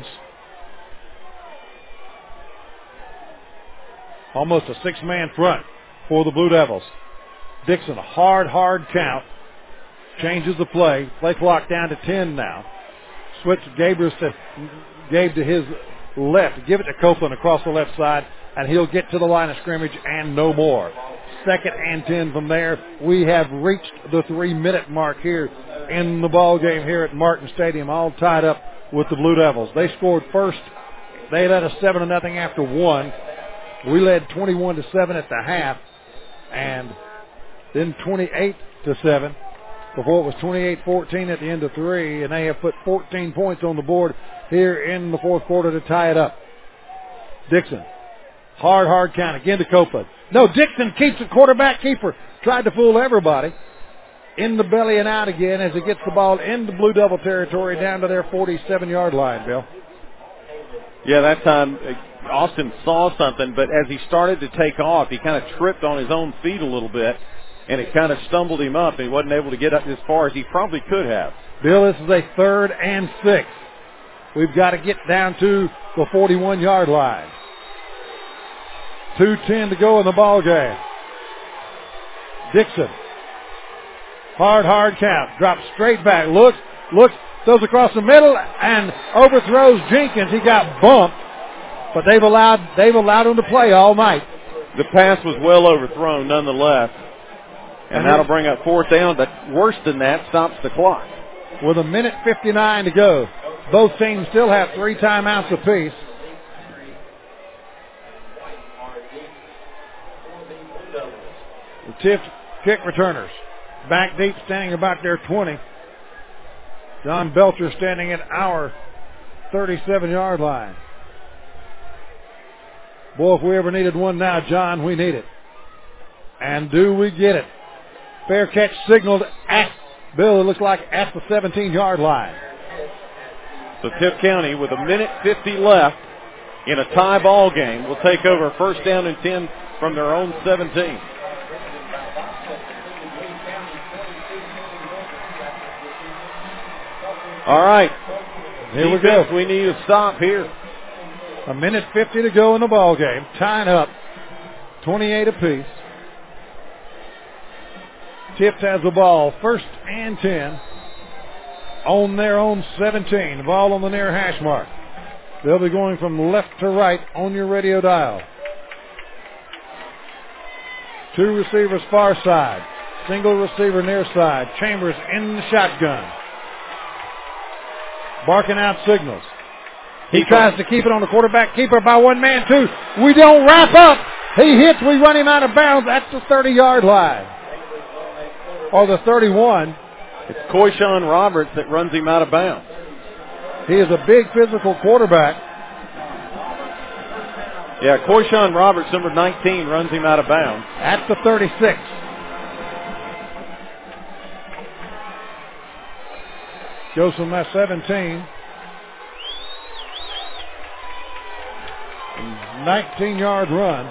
Almost a six-man front for the Blue Devils. Dixon, a hard, hard count. changes the play. Play clock down to ten now. Switch Gabriel to Gabe to his left. Give it to Copeland across the left side, and he'll get to the line of scrimmage and no more. Second and ten from there. We have reached the three-minute mark here in the ball game here at Martin Stadium, all tied up with the Blue Devils. They scored first. They led us seven to nothing after one. We led twenty-one to seven at the half, and then twenty-eight to seven before it was twenty-eight fourteen at the end of three, and they have put fourteen points on the board here in the fourth quarter to tie it up. Dixon, hard, hard count again to Copeland. No, Dixon keeps the quarterback keeper. Tried to fool everybody. In the belly and out again as he gets the ball into Blue Devil territory down to their forty-seven-yard line, Bill. Yeah, that time Austin saw something, but as he started to take off, he kind of tripped on his own feet a little bit, and it kind of stumbled him up, and he wasn't able to get up as far as he probably could have. Bill, this is a third and six. We've got to get down to the forty-one-yard line. two ten to go in the ball game. Dixon. Hard, hard count. Drops straight back. Looks, looks, throws across the middle and overthrows Jenkins. He got bumped, but they've allowed they've allowed him to play all night. The pass was well overthrown nonetheless, and, and that'll bring up fourth down, but worse than that, stops the clock. With a minute fifty-nine to go. Both teams still have three timeouts apiece. The Tiff kick returners. Back deep, standing about their twenty. Don Belcher standing at our thirty-seven-yard line. Boy, if we ever needed one now, John, we need it. And do we get it? Fair catch signaled at Bill, it looks like at the seventeen-yard line. So Tiff County, with a minute fifty left in a tie ball game, will take over first down and ten from their own seventeen. All right. Here we go. We need a stop here. A minute fifty to go in the ball game. Tying up twenty-eight apiece. Tift has the ball. First and ten. On their own seventeen. The ball on the near hash mark. They'll be going from left to right on your radio dial. Two receivers far side. Single receiver near side. Chambers in the shotgun. Barking out signals. He tries to keep it on the quarterback keeper by one man, two. We don't wrap up. He hits. We run him out of bounds. That's the thirty-yard line. Or the thirty-one. It's Koyshawn Roberts that runs him out of bounds. He is a big physical quarterback. Yeah, Koyshawn Roberts, number nineteen, runs him out of bounds. At the thirty-six. Goes from that seventeen. nineteen-yard run.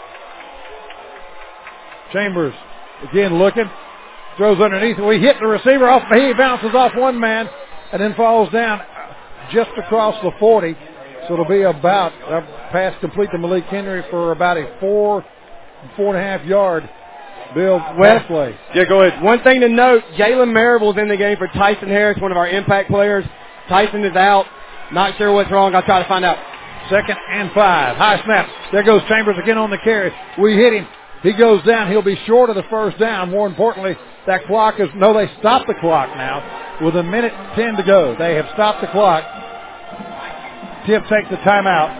Chambers again looking. Throws underneath. We hit the receiver off. He bounces off one man and then falls down just across the forty. So it'll be about a pass complete to Malik Henry for about a four, four and a half yard Bill West play. Yeah, go ahead. One thing to note, Jalen Marable's in the game for Tyson Harris, one of our impact players. Tyson is out. Not sure what's wrong. I'll try to find out. Second and five. High snap. There goes Chambers again on the carry. We hit him. He goes down. He'll be short of the first down. More importantly, that clock is, no, they stopped the clock now with a minute ten to go. They have stopped the clock. Tiff takes the timeout.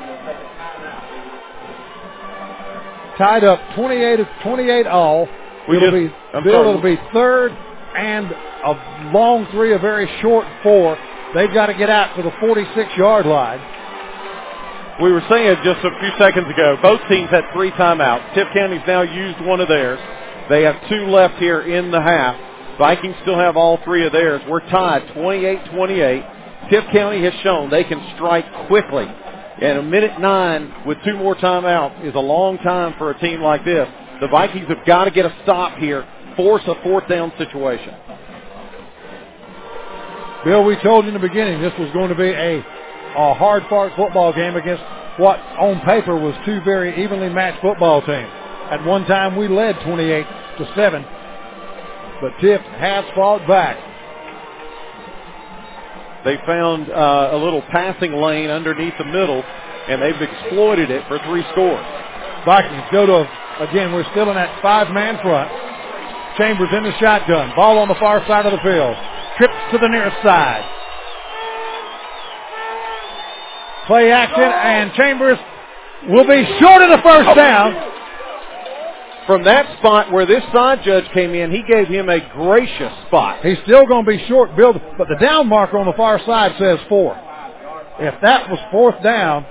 Tied up twenty-eight of twenty-eight all. We it'll just, be, I'm Bill, sorry. it'll be third and a long three, a very short four. They've got to get out to the forty-six-yard line. We were saying just a few seconds ago, both teams had three timeouts. Tiff County's now used one of theirs. They have two left here in the half. Vikings still have all three of theirs. We're tied twenty-eight twenty-eight. Tiff County has shown they can strike quickly. And a minute nine with two more timeouts is a long time for a team like this. The Vikings have got to get a stop here, force a fourth down situation. Bill, we told you in the beginning this was going to be a, a hard-fought football game against what on paper was two very evenly matched football teams. At one time we led twenty-eight to seven. but Tift has fought back. They found uh, a little passing lane underneath the middle, and they've exploited it for three scores. Vikings go to, again, we're still in that five-man front. Chambers in the shotgun. Ball on the far side of the field. Trips to the nearest side. Play action, and Chambers will be short of the first down. From that spot where this side judge came in, he gave him a gracious spot. He's still going to be short, Bill, but the down marker on the far side says four. If that was fourth down,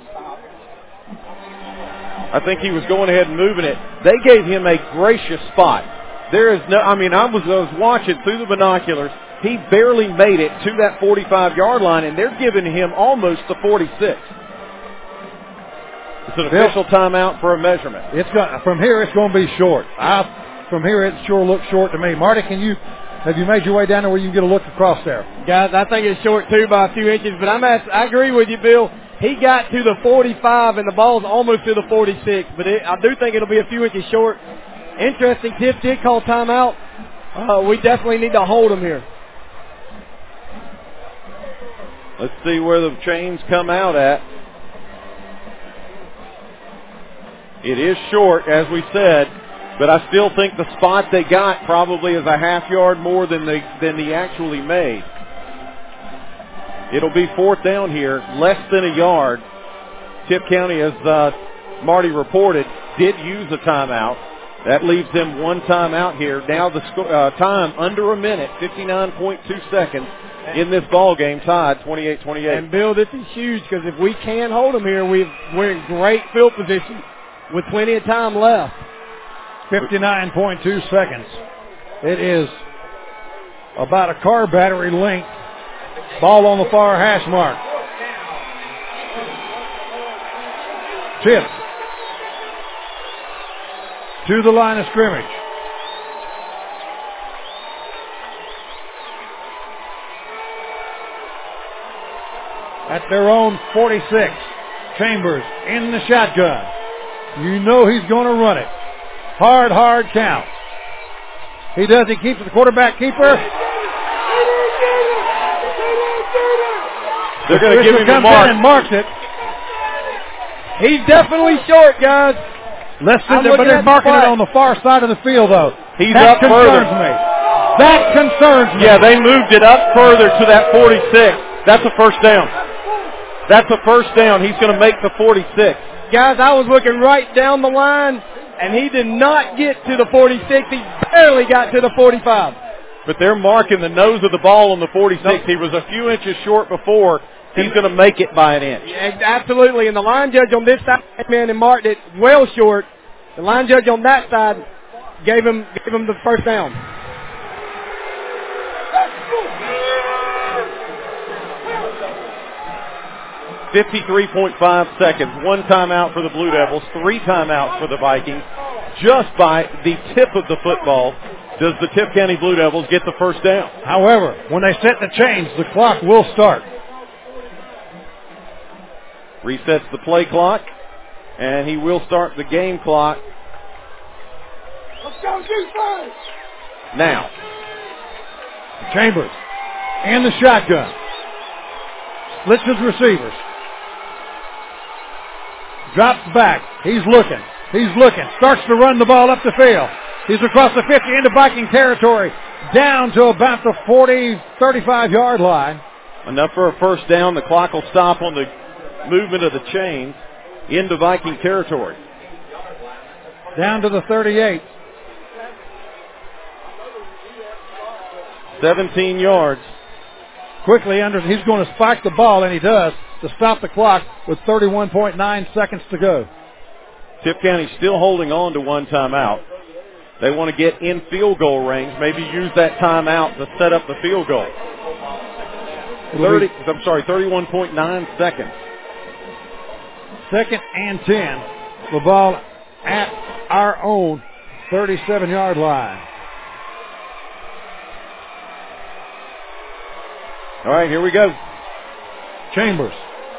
I think he was going ahead and moving it. They gave him a gracious spot. There is no, I mean, I was, I was watching through the binoculars. He barely made it to that forty-five-yard line, and they're giving him almost the forty-six. It's an official timeout for a measurement. It's got, from here, it's going to be short. I, from here, it sure looks short to me. Marty, can you have you made your way down there where you can get a look across there? Guys, I think it's short too by a few inches, but I'm at, I agree with you, Bill. He got to the forty-five, and the ball's almost to the forty-six, but it, I do think it'll be a few inches short. Interesting. Tift did call timeout. Uh, we definitely need to hold him here. Let's see where the chains come out at. It is short, as we said, but I still think the spot they got probably is a half yard more than they than he actually made. It'll be fourth down here, less than a yard. Tift County, as uh, Marty reported, did use a timeout. That leaves them one timeout here. Now the sco- uh, time under a minute, fifty-nine point two seconds in this ball game, tied twenty-eight twenty-eight. And Bill, this is huge because if we can hold them here, we've, we're in great field position with plenty of time left. fifty-nine point two seconds. It is about a car battery length. Ball on the far hash mark. Tift to the line of scrimmage. At their own forty-six. Chambers in the shotgun. You know he's going to run it. Hard, hard count. He does. He keeps the quarterback keeper. They're going to give him a mark. And marks it. He's definitely short, guys. Less than I'm there, but looking they're at the marking it play. on the far side of the field, though. He's that up further. concerns me. That concerns me. Yeah, they moved it up further to that forty-six. That's a first down. That's a first down. He's going to make the forty-six. Guys, I was looking right down the line, and he did not get to the forty-six. He barely got to the forty-five. But they're marking the nose of the ball on the forty-six. He was a few inches short before. He's going to make it by an inch. Yeah, absolutely. And the line judge on this side came in and marked it well short. The line judge on that side gave him gave him the first down. fifty-three point five seconds. One timeout for the Blue Devils. Three timeouts for the Vikings. Just by the tip of the football does the Tift County Blue Devils get the first down. However, when they set the chains, the clock will start. Resets the play clock, and he will start the game clock. Let's go defense! Now. Chambers in the shotgun. Splits his receivers. Drops back. He's looking. He's looking. Starts to run the ball up the field. He's across the fifty into Viking territory. Down to about the forty, thirty-five-yard line. Enough for a first down. The clock will stop on the movement of the chains into Viking territory. Down to the thirty-eight. seventeen yards. Quickly under, he's going to spike the ball, and he does, to stop the clock with thirty-one point nine seconds to go. Tift County still holding on to one timeout. They want to get in field goal range, maybe use that timeout to set up the field goal. thirty, I'm sorry, thirty-one point nine seconds. Second and ten. The ball at our own thirty-seven-yard line. All right, here we go. Chambers.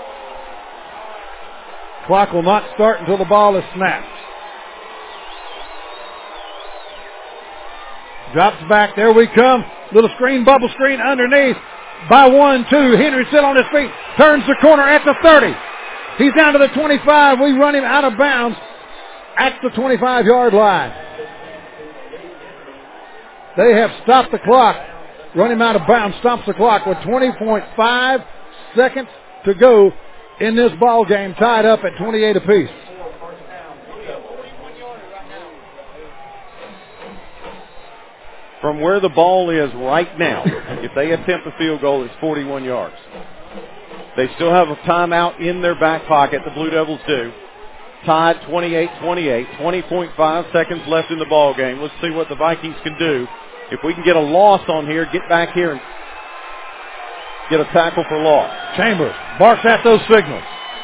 Clock will not start until the ball is snapped. Drops back. There we come. Little screen, bubble screen underneath. By one, two. Henry still on his feet. Turns the corner at the thirty. He's down to the twenty-five. We run him out of bounds at the twenty-five-yard line. They have stopped the clock. Run him out of bounds. Stops the clock with twenty point five seconds to go in this ball game, tied up at twenty-eight apiece. From where the ball is right now, if they attempt a field goal, it's forty-one yards. They still have a timeout in their back pocket, the Blue Devils do. Tied twenty-eight twenty-eight, twenty point five seconds left in the ball game. Let's see what the Vikings can do. If we can get a loss on here, get back here and get a tackle for loss. Chambers barks at those signals.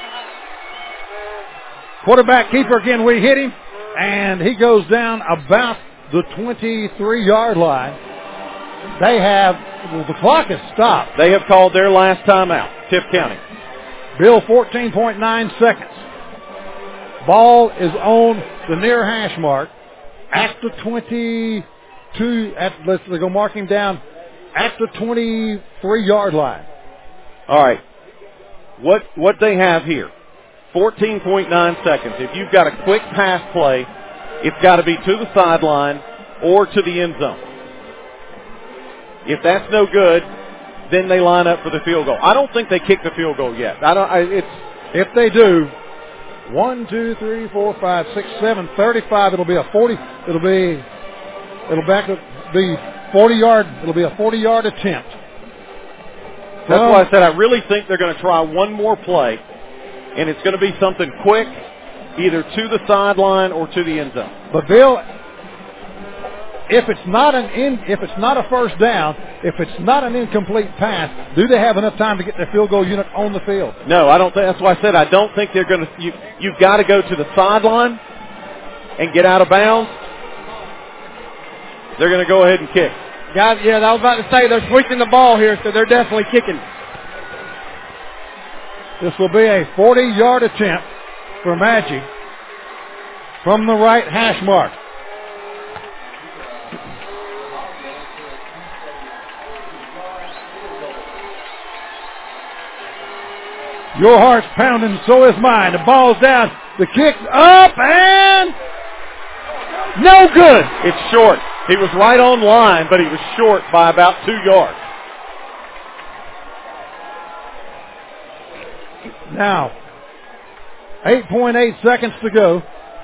Quarterback keeper again, we hit him, and he goes down about the twenty-three-yard line. They have, well, the clock has stopped. They have called their last timeout, Tift County. Bill, fourteen point nine seconds. Ball is on the near hash mark at the twenty-two. At, let's go mark him down at the twenty-three-yard line. All right. What what they have here, fourteen point nine seconds. If you've got a quick pass play, it's got to be to the sideline or to the end zone. If that's no good, then they line up for the field goal. I don't think they kicked the field goal yet. I don't. I, it's if they do, one, two, three, four, five, six, seven, thirty-five. It'll be a forty. It'll be. It'll back to be forty-yard. It'll be a forty-yard attempt. That's um, why I said I really think they're going to try one more play, and it's going to be something quick, either to the sideline or to the end zone. But Bill, if it's not an in, if it's not a first down, if it's not an incomplete pass, do they have enough time to get their field goal unit on the field? No, I don't think. That's why I said I don't think they're going to. You, you've got to go to the sideline and get out of bounds. They're going to go ahead and kick. Guys, yeah, I was about to say they're switching the ball here, so they're definitely kicking. This will be a forty-yard attempt for Maggi from the right hash mark. Your heart's pounding, so is mine. The ball's down. The kick's up and no good. It's short. He was right on line, but he was short by about two yards. Now, eight point eight seconds to go.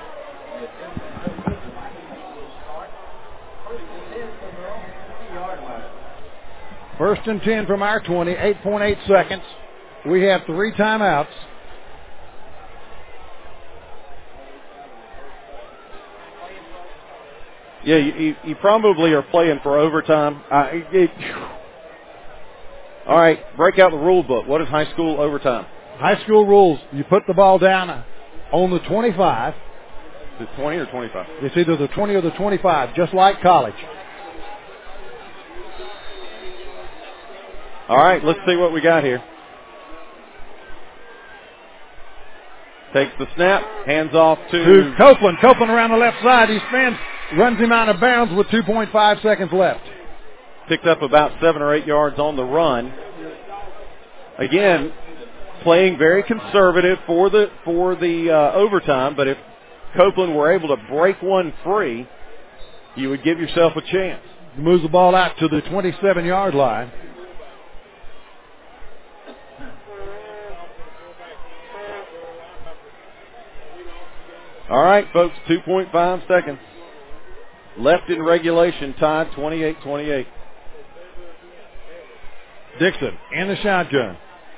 First and ten from our twenty, eight point eight seconds. We have three timeouts. Yeah, you, you, you probably are playing for overtime. Uh, it, it, all right, break out the rule book. What is high school overtime? High school rules, you put the ball down on the twenty-five. Is it twenty or twenty-five? It's either the twenty or the twenty-five, just like college. All right, let's see what we got here. Takes the snap, hands off to, to Copeland. Copeland around the left side. He spins, runs him out of bounds with two point five seconds left. Picked up about seven or eight yards on the run. Again, playing very conservative for the for the uh, overtime, but if Copeland were able to break one free, you would give yourself a chance. He moves the ball out to the twenty-seven-yard line. All right, folks, two point five seconds left in regulation, tied twenty-eight twenty-eight. Dixon in the shotgun.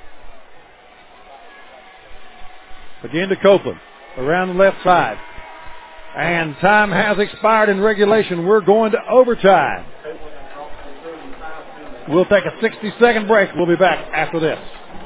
Again to Copeland around the left side. And time has expired in regulation. We're going to overtime. We'll take a sixty-second break. We'll be back after this.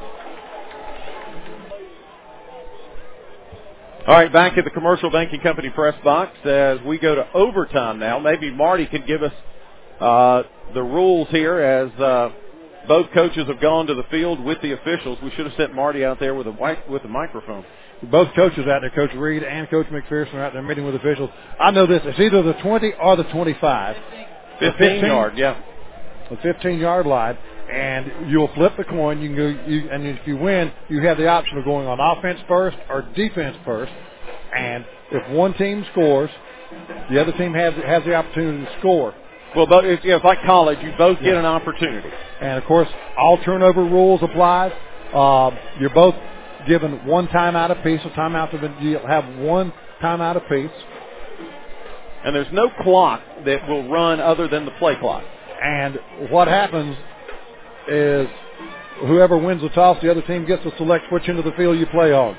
All right, back at the Commercial Banking Company press box as we go to overtime now. Maybe Marty can give us uh, the rules here as uh, both coaches have gone to the field with the officials. We should have sent Marty out there with a mic- with a microphone. Both coaches out there, Coach Reed and Coach McPherson, are out there meeting with officials. I know this. It's either the twenty or the twenty-five. fifteen yard, yeah. The fifteen-yard line, and you'll flip the coin. You can go, you, and if you win, you have the option of going on offense first or defense first. And if one team scores, the other team has has the opportunity to score. Well, but if, if like college, you both get Yeah. an opportunity. And of course, all turnover rules apply. Uh, you're both given one timeout apiece. A timeout to you have one timeout apiece. And there's no clock that will run other than the play clock. And what happens is whoever wins the toss, the other team gets to select which end of the field you play on.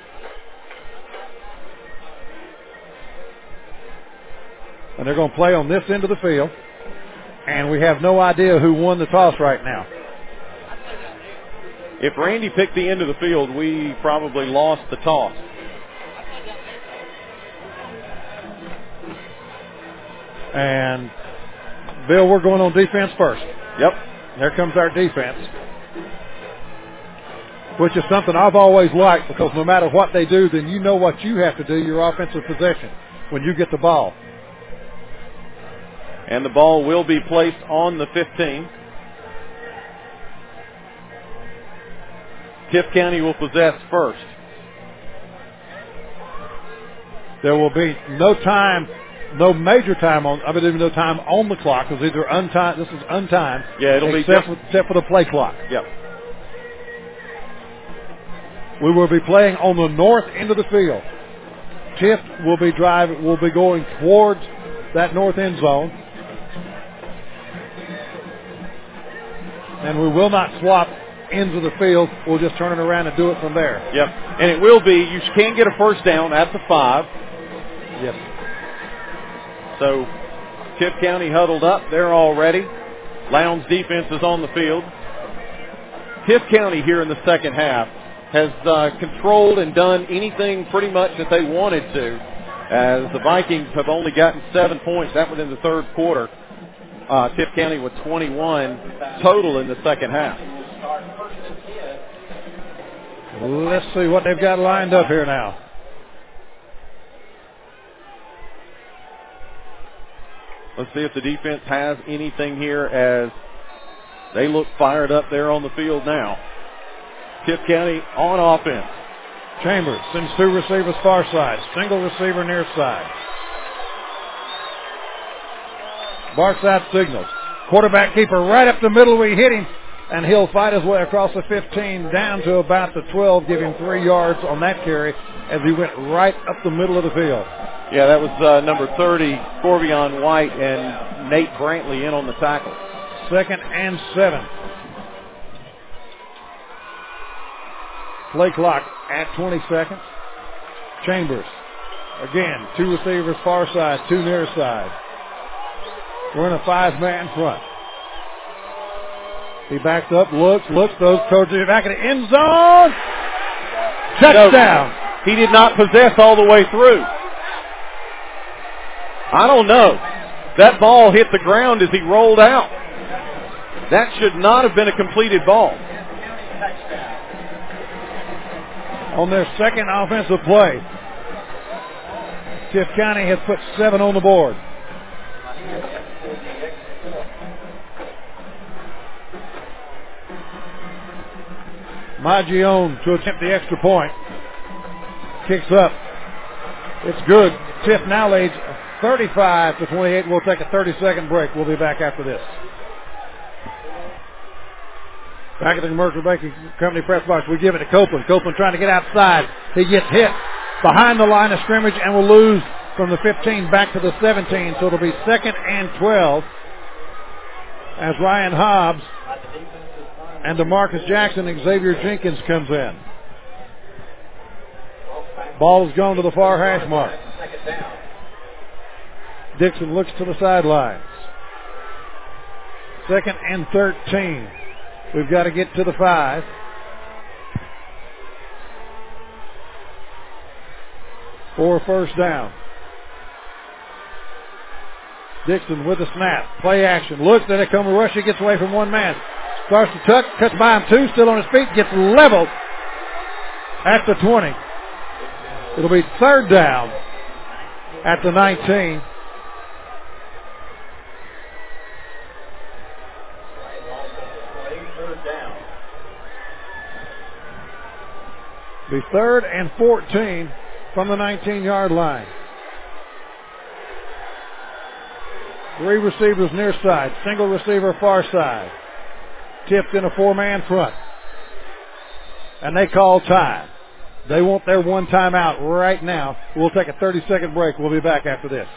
And they're going to play on this end of the field. And we have no idea who won the toss right now. If Randy picked the end of the field, we probably lost the toss. And, Bill, we're going on defense first. Yep. There comes our defense, which is something I've always liked, because no matter what they do, then you know what you have to do, your offensive possession, when you get the ball. And the ball will be placed on the fifteen. Tift County will possess first. There will be no time, no major time on, I mean, even no time on the clock, because these are untimed. This is untimed. Yeah, it'll be except just, for, except for the play clock. Yep. We will be playing on the north end of the field. Tift will be driving, will be going towards that north end zone. And we will not swap ends of the field. We'll just turn it around and do it from there. Yep. And it will be, you can get a first down at the five. Yes. So Tift County huddled up there already. Lowndes defense is on the field. Tift County here in the second half has uh, controlled and done anything pretty much that they wanted to, as the Vikings have only gotten seven points. That was in the third quarter. Uh, Tift County with twenty-one total in the second half. Let's see what they've got lined up here now. Let's see if the defense has anything here, as they look fired up there on the field now. Tift County on offense. Chambers sends two receivers far side. Single receiver near side. Barside signals. Quarterback keeper right up the middle. We hit him, and he'll fight his way across the fifteen down to about the twelve, give him three yards on that carry as he went right up the middle of the field. Yeah, that was uh, number thirty, Corvion White, and Nate Brantley in on the tackle. Second and seven. Play clock at twenty seconds. Chambers. Again, two receivers far side, two near side. We're in a five-man front. He backs up, looks, looks, throws towards the back of the end zone. Touchdown. No, he did not possess all the way through. I don't know. That ball hit the ground as he rolled out. That should not have been a completed ball. On their second offensive play, Tift County has put seven on the board. Maggione to attempt the extra point. Kicks up. It's good. Tift now leads thirty-five to twenty-eight. We'll take a thirty-second break. We'll be back after this. Back at the Commercial Banking Company press box, we give it to Copeland. Copeland trying to get outside. He gets hit behind the line of scrimmage and will lose from the fifteen back to the seventeen. So it'll be second and twelve as Ryan Hobbs and DeMarcus Jackson and Xavier Jenkins comes in. Ball has gone to the far hash mark. Dixon looks to the sidelines. Second and thirteen. We've got to get to the five. For first down. Dixon with the snap. Play action. Looks at it. Come to rush. He gets away from one man. Starts to tuck. Cuts by him two. Still on his feet. Gets leveled at the twenty. It'll be third down at the nineteen. Be third and fourteen from the nineteen-yard line. Three receivers near side, single receiver far side. Tipped in a four-man front. And they call time. They want their one timeout right now. We'll take a thirty-second break. We'll be back after this.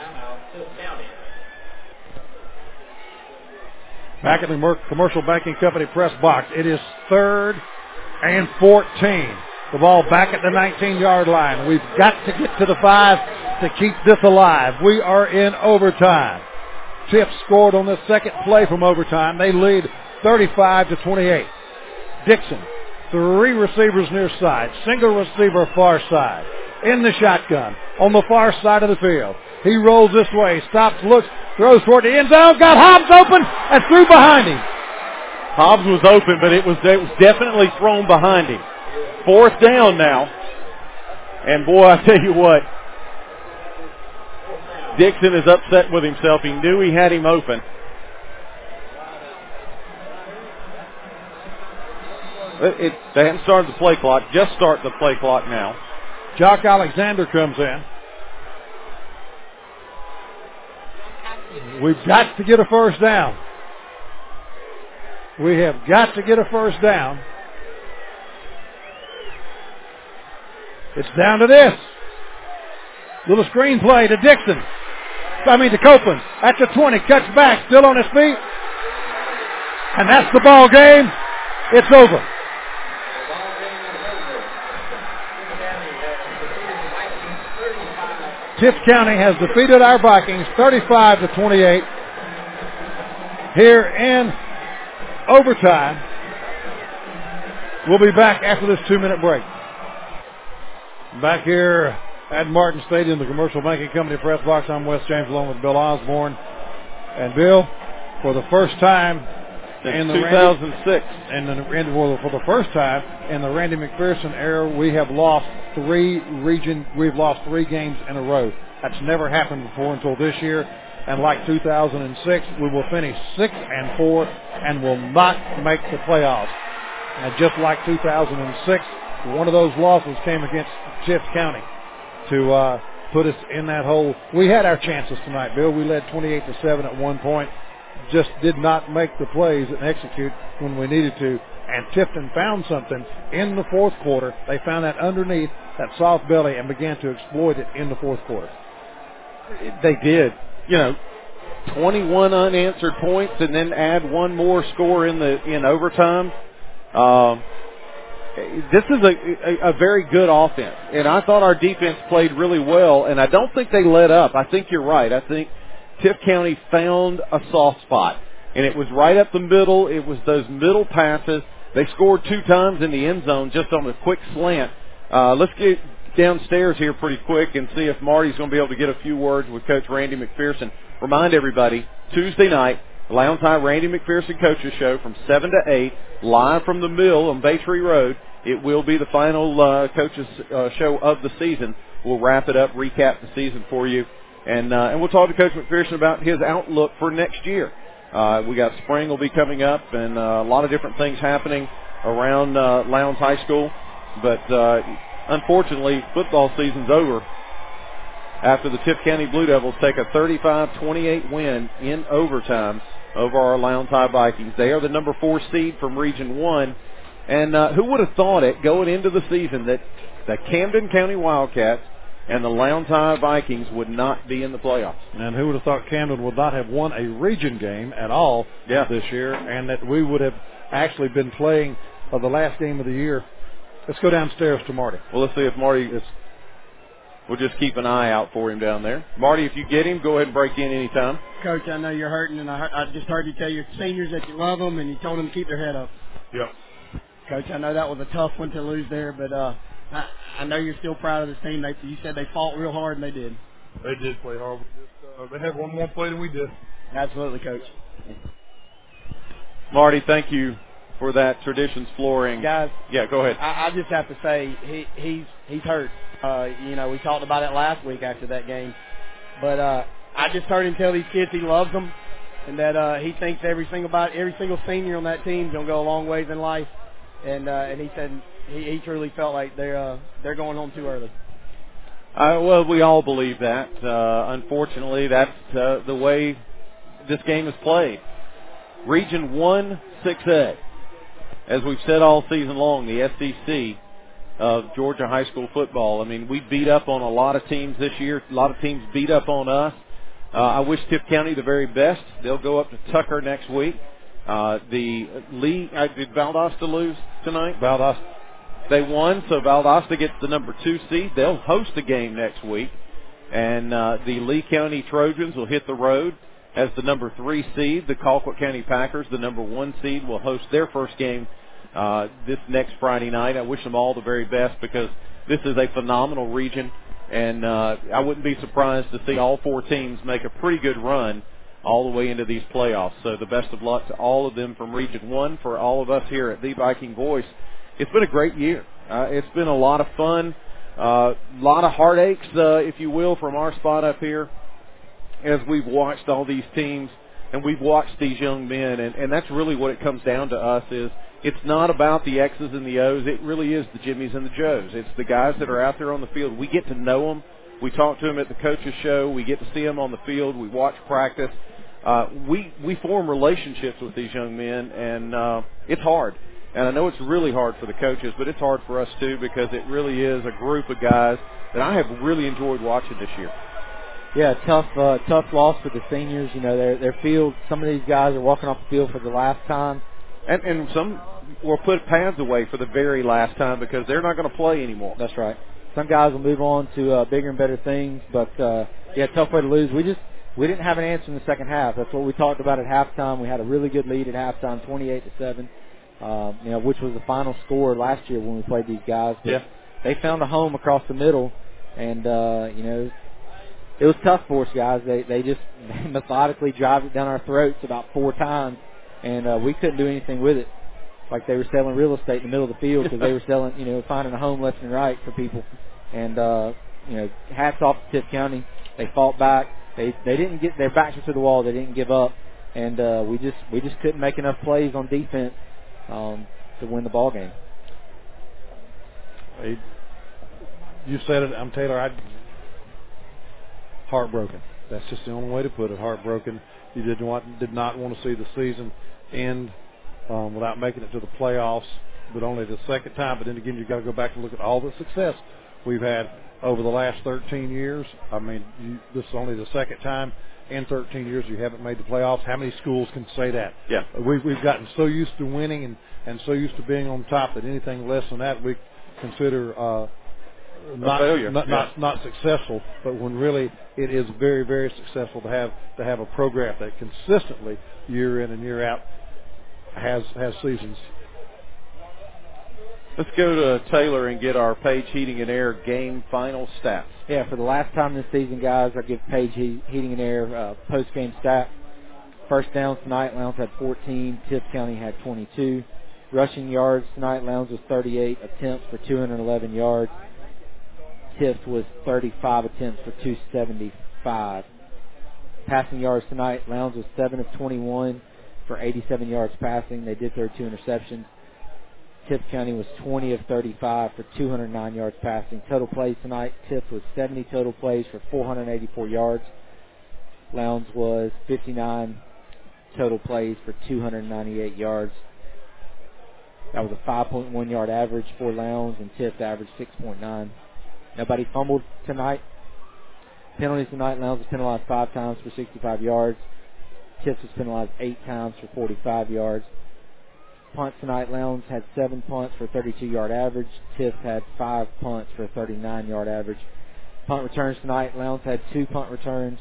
Back at the Mer- Commercial Banking Company press box. It is third and fourteen. The ball back at the nineteen-yard line. We've got to get to the five to keep this alive. We are in overtime. Tiff scored on the second play from overtime. They lead thirty-five to twenty-eight. Dixon, three receivers near side, single receiver far side. In the shotgun on the far side of the field. He rolls this way, stops, looks, throws toward the end zone, got Hobbs open and threw behind him. Hobbs was open, but it was, it was definitely thrown behind him. Fourth down now. And boy, I tell you what, Dixon is upset with himself. He knew he had him open. It, it, they haven't started the play clock. Just start the play clock now. Jock Alexander comes in. We've got to get a first down. We have got to get a first down. It's down to this. Little screen play to Dixon. I mean to Copeland. At the twenty. Cuts back. Still on his feet. And that's the ball game. It's over. Tift County has defeated our Vikings thirty-five to twenty-eight here in overtime. We'll be back after this two-minute break. Back here at Martin Stadium, the Commercial Banking Company press box. I'm Wes James along with Bill Osborne. And Bill, for the first time in the two thousand six, Randy, in the, in, well, for the first time in the Randy McPherson era, we have lost three region. We've lost three games in a row. That's never happened before until this year. And like two thousand six, we will finish six and four and will not make the playoffs. And just like two thousand six, one of those losses came against Tift County to uh, put us in that hole. We had our chances tonight, Bill. We led twenty-eight to seven at one point. Just did not make the plays and execute when we needed to. And Tifton found something in the fourth quarter. They found that underneath that soft belly and began to exploit it in the fourth quarter. They did. You know, twenty-one unanswered points and then add one more score in the in overtime. Um, this is a, a, a very good offense. And I thought our defense played really well, and I don't think they let up. I think you're right. I think Tift County found a soft spot, and it was right up the middle. It was those middle passes. They scored two times in the end zone just on a quick slant. Uh, let's get downstairs here pretty quick and see if Marty's going to be able to get a few words with Coach Randy McPherson. Remind everybody, Tuesday night, the Lowndes High Randy McPherson Coaches Show from seven to eight, live from the mill on Bay Tree Road. It will be the final uh, coaches uh, show of the season. We'll wrap it up, recap the season for you, and uh, and we'll talk to Coach McPherson about his outlook for next year. Uh, we got spring will be coming up, and uh, a lot of different things happening around uh, Lowndes High School. But uh, unfortunately, football season's over after the Tift County Blue Devils take a thirty-five twenty-eight win in overtime over our Lowndes High Vikings. They are the number four seed from Region one. And uh, who would have thought it going into the season that the Camden County Wildcats and the Lowndes High Vikings would not be in the playoffs? And who would have thought Camden would not have won a region game at all yeah. this year, and that we would have actually been playing uh, the last game of the year. Let's go downstairs to Marty. Well, let's see if Marty is. We'll just keep an eye out for him down there. Marty, if you get him, go ahead and break in anytime. Coach, I know you're hurting, and I, heard, I just heard you tell your seniors that you love them, and you told them to keep their head up. Yep. Coach, I know that was a tough one to lose there, but uh, I, I know you're still proud of this team. They, you said they fought real hard, and they did. They did play hard. We just, uh, they had one more play than we did. Absolutely, Coach. Marty, thank you for that Traditions Flooring. Guys, yeah, go ahead. I, I just have to say he, he's he's hurt. Uh, you know, we talked about it last week after that game, but uh, I just heard him tell these kids he loves them, and that uh, he thinks every single about every single senior on that team is gonna go a long ways in life. And uh, and he said he, he truly felt like they're uh, they're going home too early. Uh, well, we all believe that. Uh, unfortunately, that's uh, the way this game is played. Region one, six A. As we've said all season long, the S E C of Georgia high school football. I mean, we beat up on a lot of teams this year. A lot of teams beat up on us. Uh, I wish Tift County the very best. They'll go up to Tucker next week. Uh, the Lee, uh, did Valdosta lose tonight? Valdosta. They won, so Valdosta gets the number two seed. They'll host a game next week. And uh, the Lee County Trojans will hit the road as the number three seed. The Colquitt County Packers, the number one seed, will host their first game uh, this next Friday night. I wish them all the very best because this is a phenomenal region. And uh, I wouldn't be surprised to see all four teams make a pretty good run all the way into these playoffs. So the best of luck to all of them from Region one. For all of us here at the Viking Voice, it's been a great year. Uh, it's been a lot of fun, a uh, lot of heartaches, uh, if you will, from our spot up here as we've watched all these teams and we've watched these young men. And, and that's really what it comes down to us is it's not about the X's and the O's. It really is the Jimmies and the Joes. It's the guys that are out there on the field. We get to know them. We talk to them at the coaches show. We get to see them on the field. We watch practice. Uh, we, we form relationships with these young men, and uh, it's hard. And I know it's really hard for the coaches, but it's hard for us too because it really is a group of guys that I have really enjoyed watching this year. Yeah, tough, uh, tough loss for the seniors. You know, their their field. Some of these guys are walking off the field for the last time, and and some will put pads away for the very last time because they're not going to play anymore. That's right. Some guys will move on to uh, bigger and better things, but uh, yeah, tough way to lose. We just we didn't have an answer in the second half. That's what we talked about at halftime. We had a really good lead at halftime, twenty-eight to seven. Uh, you know, which was the final score last year when we played these guys. But yeah. They found a home across the middle, and, uh, you know, it was tough for us, guys. They they just methodically drive it down our throats about four times, and uh, we couldn't do anything with it. Like they were selling real estate in the middle of the field because they were selling, you know, finding a home left and right for people. And, uh, you know, hats off to Tift County. They fought back. They they didn't get their backs to the wall. They didn't give up, and uh, we just we just couldn't make enough plays on defense Um, to win the ball game. Hey, you said it. I'm Taylor. I heartbroken. That's just the only way to put it. Heartbroken. You did want did not want to see the season end um, without making it to the playoffs, but only the second time. But then again, you got to go back and look at all the success we've had over the last thirteen years. I mean, you, this is only the second time in thirteen years you haven't made the playoffs. How many schools can say that? Yeah. We've, we've gotten so used to winning and, and so used to being on top that anything less than that we consider uh, not, failure. not, yeah. not not successful. But when really it is very, very successful to have to have a program that consistently year in and year out has has seasons. Let's go to Taylor and get our Page Heating and Air game final stats. Yeah, for the last time this season, guys, I give Page Heating and Air uh, post-game stat. First downs tonight, Lowndes had fourteen. Tift County had twenty-two. Rushing yards tonight, Lowndes was thirty-eight attempts for two hundred eleven yards. Tift was thirty-five attempts for two seventy-five. Passing yards tonight, Lowndes was seven of twenty-one for eighty-seven yards passing. They did throw two interceptions. Tift County was twenty of thirty-five for two hundred nine yards passing. Total plays tonight, Tift was seventy total plays for four hundred eighty-four yards. Lowndes was fifty-nine total plays for two hundred ninety-eight yards. That was a five point one yard average for Lowndes, and Tift averaged six point nine. Nobody fumbled tonight. Penalties tonight, Lowndes was penalized five times for sixty-five yards. Tift was penalized eight times for forty-five yards. Punts tonight, Lowndes had seven punts for thirty-two yard average. Tift had five punts for thirty-nine yard average. Punt returns tonight, Lowndes had two punt returns.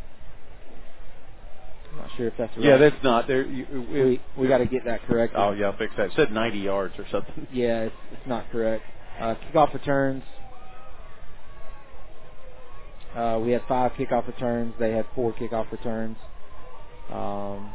I'm not sure if that's right. Yeah, that's not there. You, we we got to get that correct. Oh yeah, I'll fix that. It said ninety yards or something. Yeah, it's, it's not correct. Uh, kickoff returns. Uh, we had five kickoff returns. They had four kickoff returns. Um,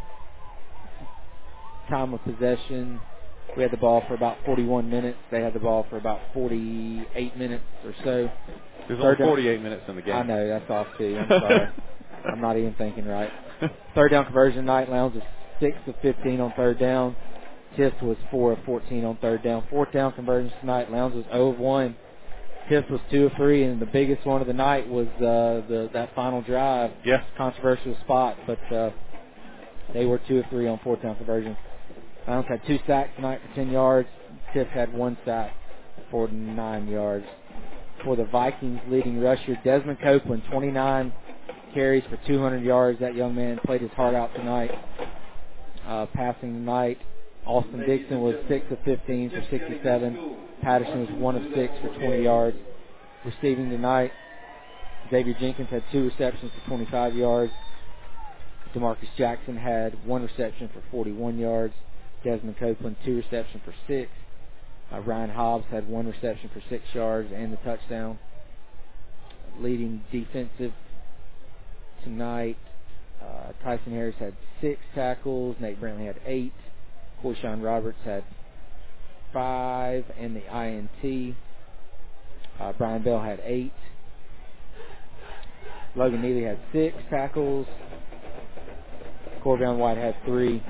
time of possession, we had the ball for about forty-one minutes. They had the ball for about forty-eight minutes or so. There's only forty-eight minutes in the game. I know, that's off too. I'm sorry. I'm not even thinking right. Third down conversion night, Lowndes was six of fifteen on third down. Tift was four of fourteen on third down. Fourth down conversions tonight, Lowndes was zero of one. Tift was two of three, and the biggest one of the night was uh, the that final drive. Yeah. Controversial spot, but uh, they were two of three on fourth down conversions. Lowndes had two sacks tonight for ten yards. Tift had one sack for nine yards. For the Vikings, leading rusher Desmond Copeland, twenty-nine carries for two hundred yards. That young man played his heart out tonight. Uh, passing tonight, Austin Dixon was six of fifteen for sixty-seven. Patterson was one of six for twenty yards. Receiving tonight, Xavier Jenkins had two receptions for twenty-five yards. DeMarcus Jackson had one reception for forty-one yards. Desmond Copeland, two receptions for six. Uh, Ryan Hobbs had one reception for six yards and the touchdown. Leading defensive tonight, uh, Tyson Harris had six tackles. Nate Brantley had eight. Coyshawn Roberts had five and the I N T. Uh, Brian Bell had eight. Logan Neely had six tackles. Corbion White had three.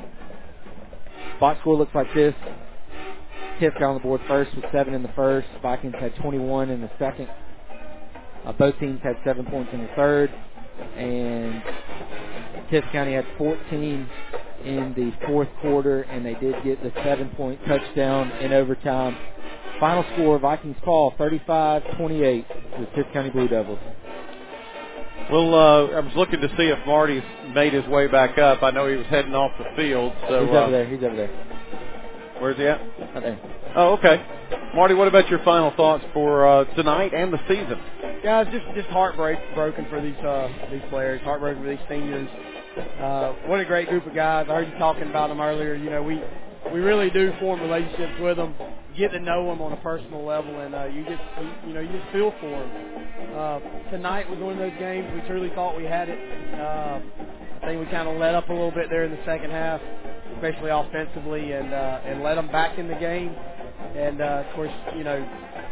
Box score looks like this. Tift got on the board first with seven in the first. Vikings had twenty-one in the second. Uh, both teams had seven points in the third. And Tift County had fourteen in the fourth quarter, and they did get the seven-point touchdown in overtime. Final score, Vikings fall thirty-five twenty-eight with Tift County Blue Devils. Well, uh, I was looking to see if Marty's made his way back up. I know he was heading off the field. So He's uh, over there. He's over there. Where's he at? Right there. Oh, okay. Marty, what about your final thoughts for uh, tonight and the season? Guys, just just heartbreak broken for these uh, these players, heartbroken for these seniors. Uh, what a great group of guys. I heard you talking about them earlier. You know, we we really do form relationships with them, get to know them on a personal level, and uh, you just you, you know you just feel for them. Uh, tonight was one of those games we truly thought we had it. Uh, I think we kind of let up a little bit there in the second half, especially offensively, and uh, and let them back in the game. And uh, of course, you know,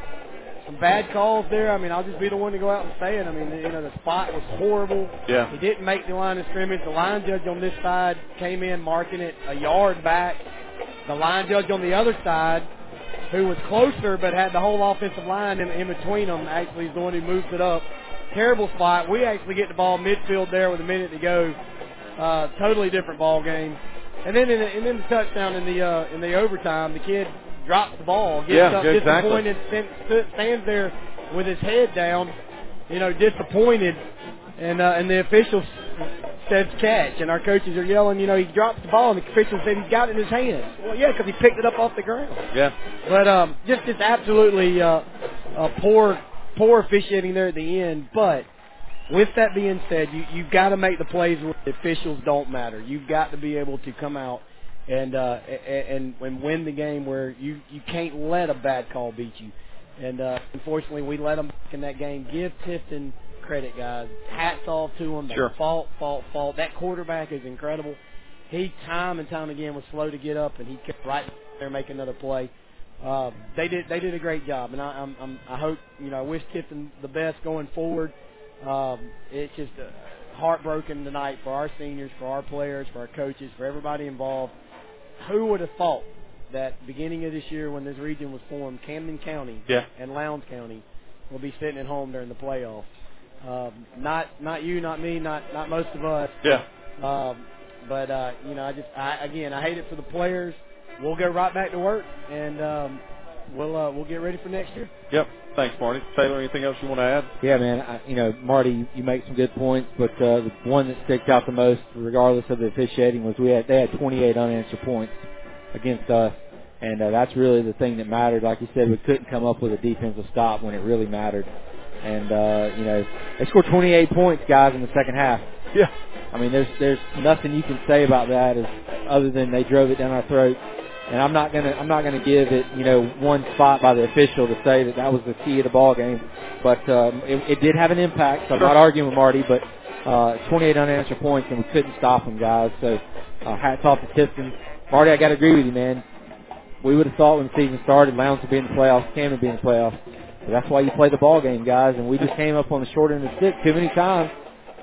some bad calls there. I mean, I'll just be the one to go out and say it. I mean, you know, the spot was horrible. Yeah. He didn't make the line of scrimmage. The line judge on this side came in marking it a yard back. The line judge on the other side, who was closer but had the whole offensive line in, in between them, actually is the one who moves it up. Terrible spot. We actually get the ball midfield there with a minute to go. Uh, totally different ball game. And then in the, and then the touchdown in the uh, in the overtime, the kid drops the ball, gets yeah, up exactly. disappointed, stand, stands there with his head down, you know, disappointed, and uh, and the official says catch, and our coaches are yelling, you know, he drops the ball, and the official said he's got it in his hands. Well, yeah, because he picked it up off the ground. Yeah. But um, just just absolutely uh, uh, poor poor officiating there at the end. But with that being said, you you've got to make the plays where the officials don't matter. You've got to be able to come out and uh, and and win the game where you, you can't let a bad call beat you. And uh, unfortunately, we let them back in that game. Give Tifton credit, guys. Hats off to them. They Sure. fought, fought, fought. That quarterback is incredible. He, time and time again, was slow to get up, and he kept right there making another play. Uh, they did they did a great job, and I I'm, I'm, I hope, you know, I wish Tifton the best going forward. Um, it's just uh, heartbroken tonight for our seniors, for our players, for our coaches, for everybody involved. Who would have thought that beginning of this year, when this region was formed, Camden County yeah. and Lowndes County will be sitting at home during the playoffs? Um, not not you, not me, not not most of us. Yeah. Um, but uh, you know, I just I, again, I hate it for the players. We'll go right back to work, and um, we'll uh, we'll get ready for next year. Yep. Thanks, Marty. Taylor, anything else you want to add? Yeah, man. I, you know, Marty, you, you make some good points, but uh, the one that sticks out the most, regardless of the officiating, was we had they had twenty-eight unanswered points against us, and uh, that's really the thing that mattered. Like you said, we couldn't come up with a defensive stop when it really mattered, and uh, you know, they scored twenty-eight points, guys, in the second half. Yeah. I mean, there's there's nothing you can say about that as other than they drove it down our throat. And I'm not gonna I'm not gonna give it, you know, one spot by the official to say that that was the key of the ball game, but um, it, it did have an impact. So I'm not arguing with Marty, but uh, twenty-eight unanswered points, and we couldn't stop them, guys. So uh, hats off to Tifton. Marty, I got to agree with you, man. We would have thought when the season started, Lowndes would be in the playoffs, Camden would be in the playoffs. But that's why you play the ball game, guys. And we just came up on the short end of the stick too many times.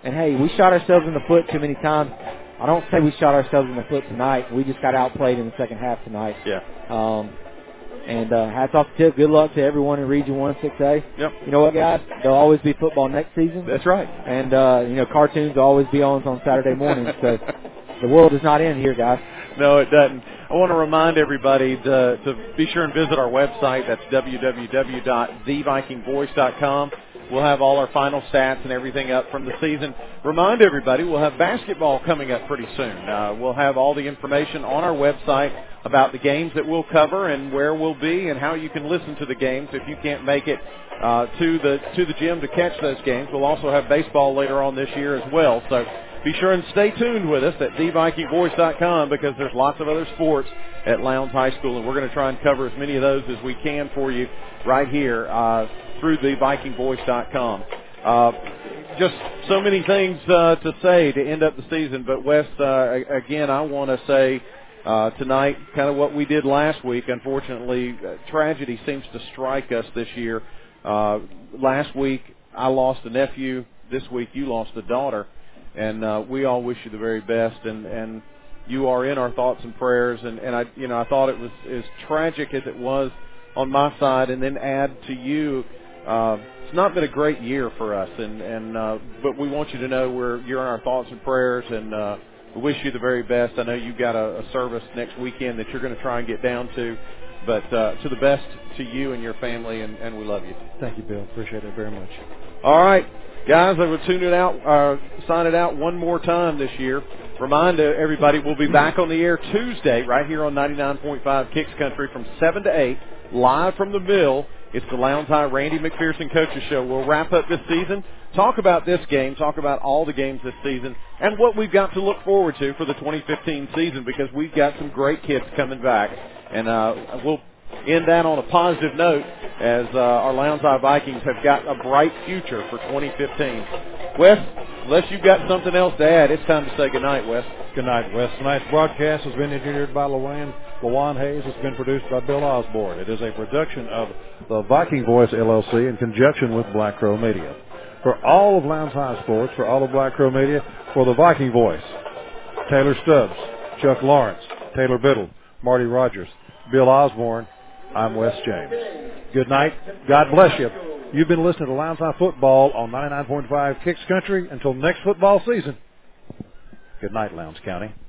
And, hey, we shot ourselves in the foot too many times. I don't say we shot ourselves in the foot tonight. We just got outplayed in the second half tonight. Yeah. Um, and uh, hats off to Tiff. Good luck to everyone in Region one six A. Yep. You know what, guys? There'll always be football next season. That's right. And, uh, you know, cartoons will always be on on Saturday mornings. So the world is not in here, guys. No, it doesn't. I want to remind everybody to, to be sure and visit our website. That's w w w dot the viking voice dot com. We'll have all our final stats and everything up from the season. Remind everybody, we'll have basketball coming up pretty soon. Uh, we'll have all the information on our website about the games that we'll cover and where we'll be and how you can listen to the games if you can't make it uh, to the to the gym to catch those games. We'll also have baseball later on this year as well. So be sure and stay tuned with us at the viking voice dot com because there's lots of other sports at Lowndes High School, and we're going to try and cover as many of those as we can for you right here uh, through the viking voice dot com. Uh, just so many things uh, to say to end up the season, but Wes, uh, again, I want to say uh, tonight kind of what we did last week. Unfortunately, uh, tragedy seems to strike us this year. Uh, last week, I lost a nephew. This week, you lost a daughter. And uh, we all wish you the very best, and, and you are in our thoughts and prayers. And, and I, you know, I thought it was as tragic as it was on my side, and then add to you. Uh, it's not been a great year for us, and and uh, but we want you to know we're you're in our thoughts and prayers, and uh, we wish you the very best. I know you've got a, a service next weekend that you're going to try and get down to, but uh, to the best to you and your family, and, and we love you. Thank you, Bill. Appreciate it very much. All right. Guys, I will tune it out, uh, sign it out one more time this year. Remind everybody we'll be back on the air Tuesday right here on ninety-nine point five Kicks Country from seven to eight, live from the Mill. It's the Lowndes High Randy McPherson Coaches Show. We'll wrap up this season, talk about this game, talk about all the games this season, and what we've got to look forward to for the twenty fifteen season because we've got some great kids coming back. And uh, we'll end that on a positive note as uh, our Lowndes High Vikings have got a bright future for twenty fifteen. Wes, unless you've got something else to add, it's time to say goodnight, Wes. Good night, Wes. Tonight's broadcast has been engineered by Lawan, Lawan Hayes. It's been produced by Bill Osborne. It is a production of the Viking Voice, L L C, in conjunction with Black Crow Media. For all of Lowndes High Sports, for all of Black Crow Media, for the Viking Voice, Taylor Stubbs, Chuck Lawrence, Taylor Biddle, Marty Rogers, Bill Osborne, I'm Wes James. Good night. God bless you. You've been listening to Lowndes High Football on ninety-nine point five Kicks Country. Until next football season. Good night, Lowndes County.